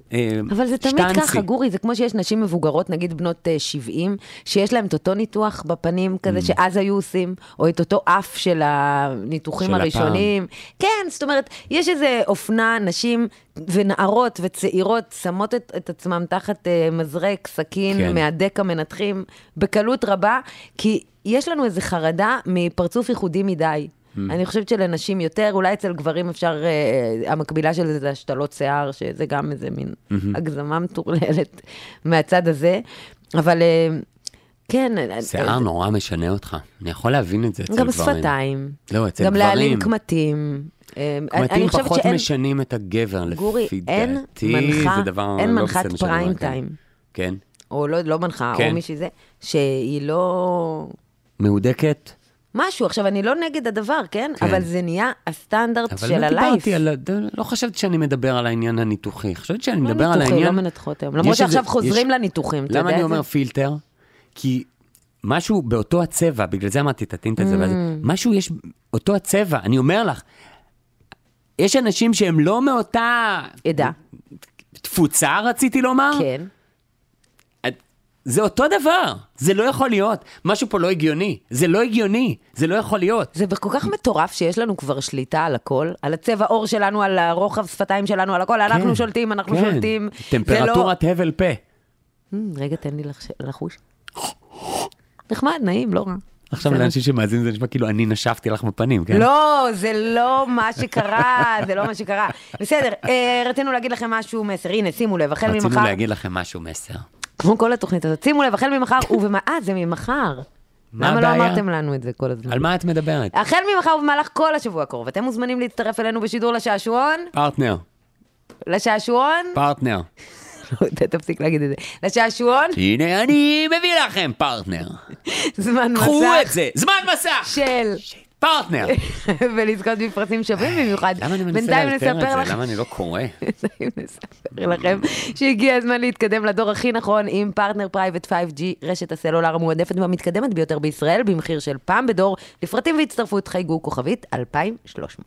אבל זה תמיד ככה, גורי, זה כמו שיש נשים מבוגרות, נגיד בנות 70, שיש להם את אותו ניתוח בפנים כזה שאז היו עושים, או את אותו אף של הניתוחים הראשונים. כן, זאת אומרת, יש איזה אופנה, נשים ונערות וצעירות שמות את עצמם תחת מזרק, סכין, מהדק המנתחים, בקלות רבה, כי יש לנו איזו חרדה מפרצוף ייחודי מדי. אני חושבת שלנשים יותר, אולי אצל גברים אפשר, המקבילה של זה השתלות שיער, שזה גם איזה מין הגזמה מטורללת מהצד הזה, אבל כן. שיער נורא משנה אותך, אני יכול להבין את זה אצל גברים. גם שפתיים, לא, אצל גברים. גם להעלים קמטים. קמטים פחות משנים את הגבר, לפי דעתי, זה דבר לא בסדר. אין מנחת פריים טיים. כן. או לא מנחה, או מישהי זה, שהיא לא... מהודקת? משהו, עכשיו אני לא נגד הדבר, כן? אבל זה נהיה הסטנדרט של הלייף. אבל לא דיברתי על... לא חשבתי שאני מדבר על העניין הניתוחי, חשבתי שאני מדבר על העניין... לא מנתחות היום, למרות שעכשיו חוזרים לניתוחים, אתה יודע את זה? למה אני אומר פילטר? כי משהו באותו הצבע, בגלל זה אמרתי, תתאים את זה, משהו יש אותו הצבע, אני אומר לך, יש אנשים שהם לא מאותה... עדה. תפוצה, רציתי לומר? כן. זה אותו דבר, זה לא יכול להיות, משהו פה לא הגיוני, זה לא הגיוני, זה לא יכול להיות. זה כל כך מטורף שיש לנו כבר שליטה על הכל, על הצבע עור שלנו, על הרוחב שפתיים שלנו, על הכל, אנחנו שולטים, אנחנו שולטים. טמפרטורת הבל פה. רגע, תן לי לחוש. נחמד, נעים, לא רע. עכשיו לאנשים שמאזינים זה נשמע כאילו אני נשפתי לך בפנים, כן? לא, זה לא מה שקרה, זה לא מה שקרה. בסדר, רצינו להגיד לכם משהו מסר, הנה, שימו לב, החל ממחר. רצינו להגיד לכם משהו מסר. כמו כל התוכנית הזאת, שימו לב, החל ממחר זה ממחר. למה לא אמרתם לנו את זה כל הזמן? על מה את מדברת? החל ממחר ובמהלך כל השבוע הקרוב, אתם מוזמנים להצטרף אלינו בשידור לשעשועון. פרטנר. לשעשועון? פרטנר. תפסיק להגיד את זה. לשעשועון? הנה אני מביא לכם פרטנר. זמן מסך. קחו את זה, זמן מסך. של... פרטנר. ולזכות בפרסים שווים במיוחד. למה אני מנסה לאלתר את זה? למה אני לא קורא? בינתיים נספר לכם שהגיע הזמן להתקדם לדור הכי נכון עם פרטנר פרייבט 5G, רשת הסלולר המועדפת והמתקדמת ביותר בישראל, במחיר של פעם בדור, לפרטים והצטרפות חייגו כוכבית 2300.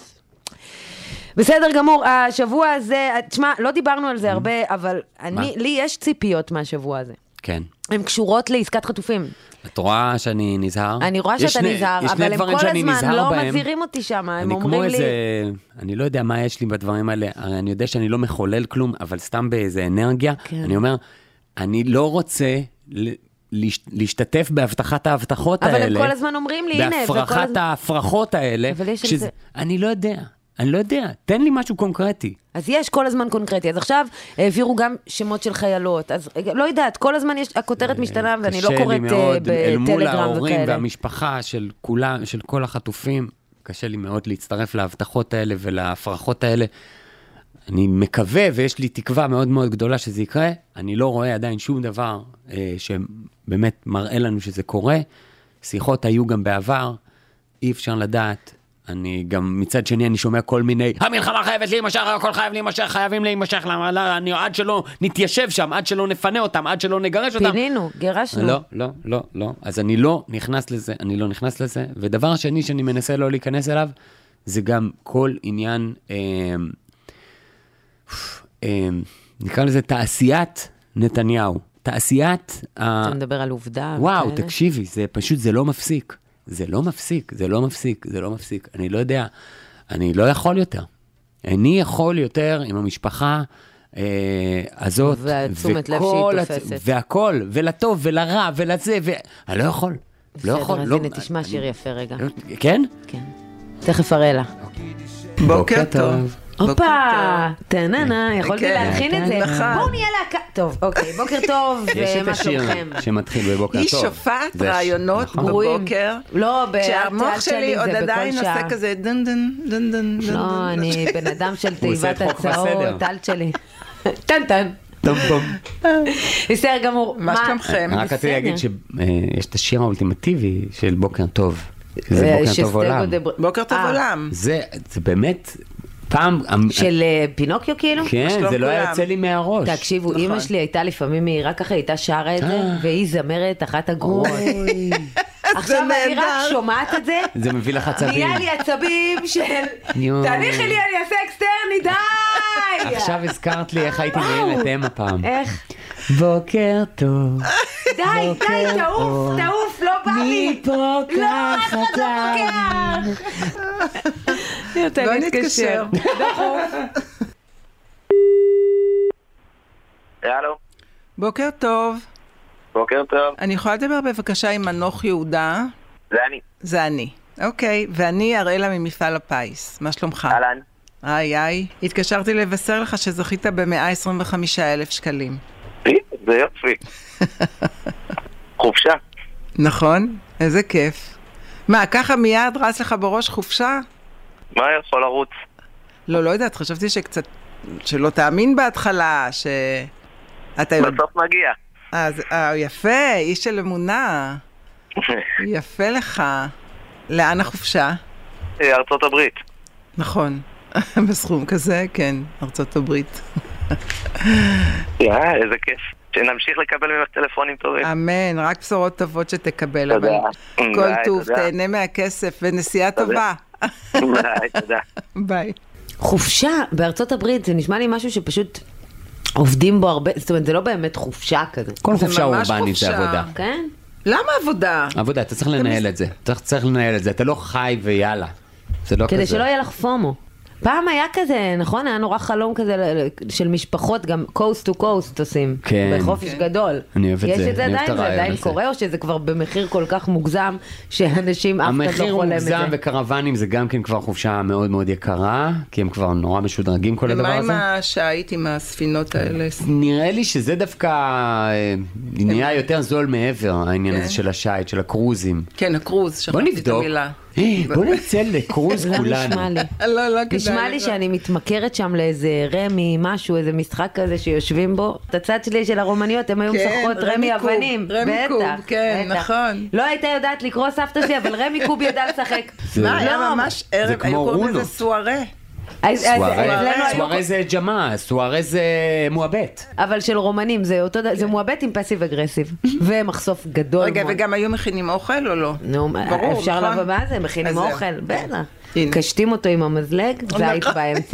בסדר גמור, השבוע הזה, תשמע, לא דיברנו על זה הרבה, אבל לי יש ציפיות מהשבוע הזה. כן. הן קשורות לעסקת חטופים. את רואה שאני נזהר? אני רואה שאתה נזהר, אבל הם כל הזמן לא מזהירים אותי שם, הם אומרים לי... אני לא יודע מה יש לי בדברים האלה, אני יודע שאני לא מחולל כלום, אבל סתם באיזה אנרגיה, אני אומר, אני לא רוצה להשתתף בהבטחת ההבטחות האלה. אבל הם כל הזמן אומרים לי, הנה, בהפרחת ההפרחות האלה, אני לא יודע. אני לא יודע, תן לי משהו קונקרטי. אז יש כל הזמן קונקרטי, אז עכשיו העבירו גם שמות של חיילות, אז לא יודעת, כל הזמן יש, הכותרת משתנה, ואני לא קוראת בטלגרם וכאלה. מול ההורים והמשפחה של כולם, של כל החטופים, קשה לי מאוד להצטרף להבטחות האלה ולהפרחות האלה. אני מקווה, ויש לי תקווה מאוד מאוד גדולה שזה יקרה, אני לא רואה עדיין שום דבר שבאמת מראה לנו שזה קורה. שיחות היו גם בעבר, אי אפשר לדעת. אני גם מצד שני אני שומע כל מיני, המלחמה חייבת להימשך, הכל חייב להימשך, חייבים להימשך, עד שלא נתיישב שם, עד שלא נפנה אותם, עד שלא נגרש אותם. פינינו, גירשנו. לא. אז אני לא נכנס לזה, ודבר שני שאני מנסה לא להיכנס אליו, זה גם כל עניין, נקרא לזה תעשיית נתניהו. תעשיית... אתה מדבר על עובדה. וואו, תקשיבי, זה פשוט, זה לא מפסיק. זה לא מפסיק. אני לא יודע, אני לא יכול יותר. אני יכול יותר עם המשפחה הזאת. והתשומת לב שהיא תופסת. והכל, ולטוב, ולרע, ולזה, אני לא יכול. בסדר, אז הנה, תשמע שיר יפה רגע. כן? כן. תכף אראה לה. בוקר טוב. הופה, תננה, יכולתי להכין את זה. בואו נהיה להקה. טוב, אוקיי, בוקר טוב, ומה שלומכם? שמתחיל בבוקר טוב. היא שופעת רעיונות בבוקר. לא, שהמוח שלי עוד עדיין עושה כזה דן דן דן דן. לא, אני בן אדם של תיבת הצעות, אלט שלי. טן טן. טוב טוב. בסדר גמור. מה שלומכם? רק רציתי להגיד שיש את השיר האולטימטיבי של בוקר טוב. זה בוקר טוב עולם. בוקר טוב עולם. זה באמת... פעם... של פינוקיו כאילו? כן, זה לא היה יוצא לי מהראש. תקשיבו, אמא שלי הייתה לפעמים מהירה ככה, הייתה שרה את זה, והיא זמרת אחת הגרועות. עכשיו אני רק שומעת את זה. זה מביא לך עצבים. נהיה לי עצבים של... תניחי לי, אני אעשה אקסטרני, די! וואי! עכשיו הזכרת לי איך הייתי מעיר את אמה פעם. איך? בוקר טוב. די, תעוף, לא בא לי. מפה לא, אף אחד לא בוקר. בוא נתקשר. הלו. בוקר טוב. בוקר טוב. אני יכולה לדבר בבקשה עם מנוח יהודה? זה אני. זה אני. אוקיי, ואני אראלה ממפעל הפיס. מה שלומך? אהלן. היי. התקשרתי לבשר לך שזכית ב125,000 שקלים. זה יופי. חופשה. נכון? איזה כיף. מה, ככה מיד רץ לך בראש חופשה? מה יכול לרוץ? לא יודעת, חשבתי שקצת, שלא תאמין בהתחלה, אתה יודע. בסוף מגיע. אז, יפה, איש של אמונה. יפה לך. לאן החופשה? ארצות הברית. נכון. בסכום כזה, כן, ארצות הברית. איזה כיף. שנמשיך לקבל ממך טלפונים טובים. אמן, רק בשורות טובות שתקבל. אבל כל טוב, תהנה מהכסף ונסיעה טובה. ביי, תודה. ביי. חופשה בארצות הברית, זה נשמע לי משהו שפשוט עובדים בו הרבה, זאת אומרת, זה לא באמת חופשה כזה. כל חופשה ממש אורבנית זה חופשה. עבודה. כן? למה עבודה? עבודה, אתה צריך לנהל את זה. צריך לנהל את זה. אתה לא חי ויאללה. זה לא כזה. כדי שלא יהיה לך פומו. פעם היה כזה, נכון? היה נורא חלום כזה של משפחות, גם coast to coast עושים. כן. בחופש גדול. אני אוהב את יש זה. את זה אני אוהב את עדיין, זה הרעיון עדיין הזה. קורה, או שזה כבר במחיר כל כך מוגזם, שאנשים, אף אחד לא המחיר חולם את זה. מוגזם וקרוונים זה גם כן כבר חופשה מאוד מאוד יקרה, כי הם כבר נורא משודרגים כל הדבר ומה הזה. עם השעית עם הספינות האלה? נראה לי שזה דווקא נהיה יותר זול מעבר, העניין הזה של השייט, של הקרוזים. כן, הקרוז, בוא שכחתי את נבדוק. המילה. בוא נצא לקרוז לא כולנו. נשמע לי. לא כדאי. נשמע לי שאני מתמכרת שם לאיזה רמי, משהו, איזה משחק כזה שיושבים בו. את הצד שלי של הרומניות, הם היו כן, משחקות רמי רמי קוב, אבנים. רמי בטח, קוב, כן, בטח. נכון. לא הייתה יודעת לקרוא סבתא שלי, אבל רמי קוב ידע לשחק. מה, היה לא, ממש ערב, כמו היו קוראים לזה רונות. סוארה. סוארה זה ג'מה, סוארה זה מואבט. אבל של רומנים, זה אותו דבר, זה מואבט עם פסיב אגרסיב. ומחשוף גדול. רגע, מאוד. וגם היו מכינים אוכל או לא? נו, ברור, אפשר נכון? לבוא מה זה, מכינים אז אוכל, בטח. הנה. קשטים אותו עם המזלג, זית באמצע.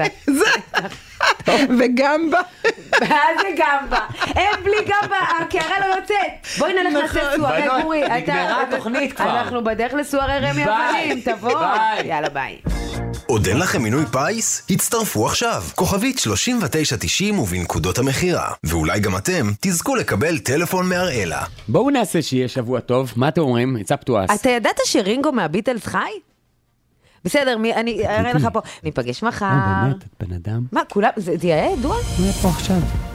וגמבה. ואז זה גמבה. אין בלי גמבה, הקערה לא יוצאת. בואי נלך נעשה סוארי בנות, גורי. נגמרה התוכנית כבר. אנחנו בדרך לסוארי רמי ביי. אבנים, תבוא. ביי. יאללה ביי. עוד אין לכם מינוי פיס? הצטרפו עכשיו. כוכבית 3990 ובנקודות המחירה. ואולי גם אתם תזכו לקבל טלפון מהראלה. בואו נעשה שיהיה שבוע טוב, מה אתם אומרים? It's up to us. אתה ידעת שרינגו מהביטלס חי? בסדר, אני אראה לך פה. ניפגש מחר. באמת, את בן אדם. מה, כולם, זה יהיה ידוע? מה פה עכשיו?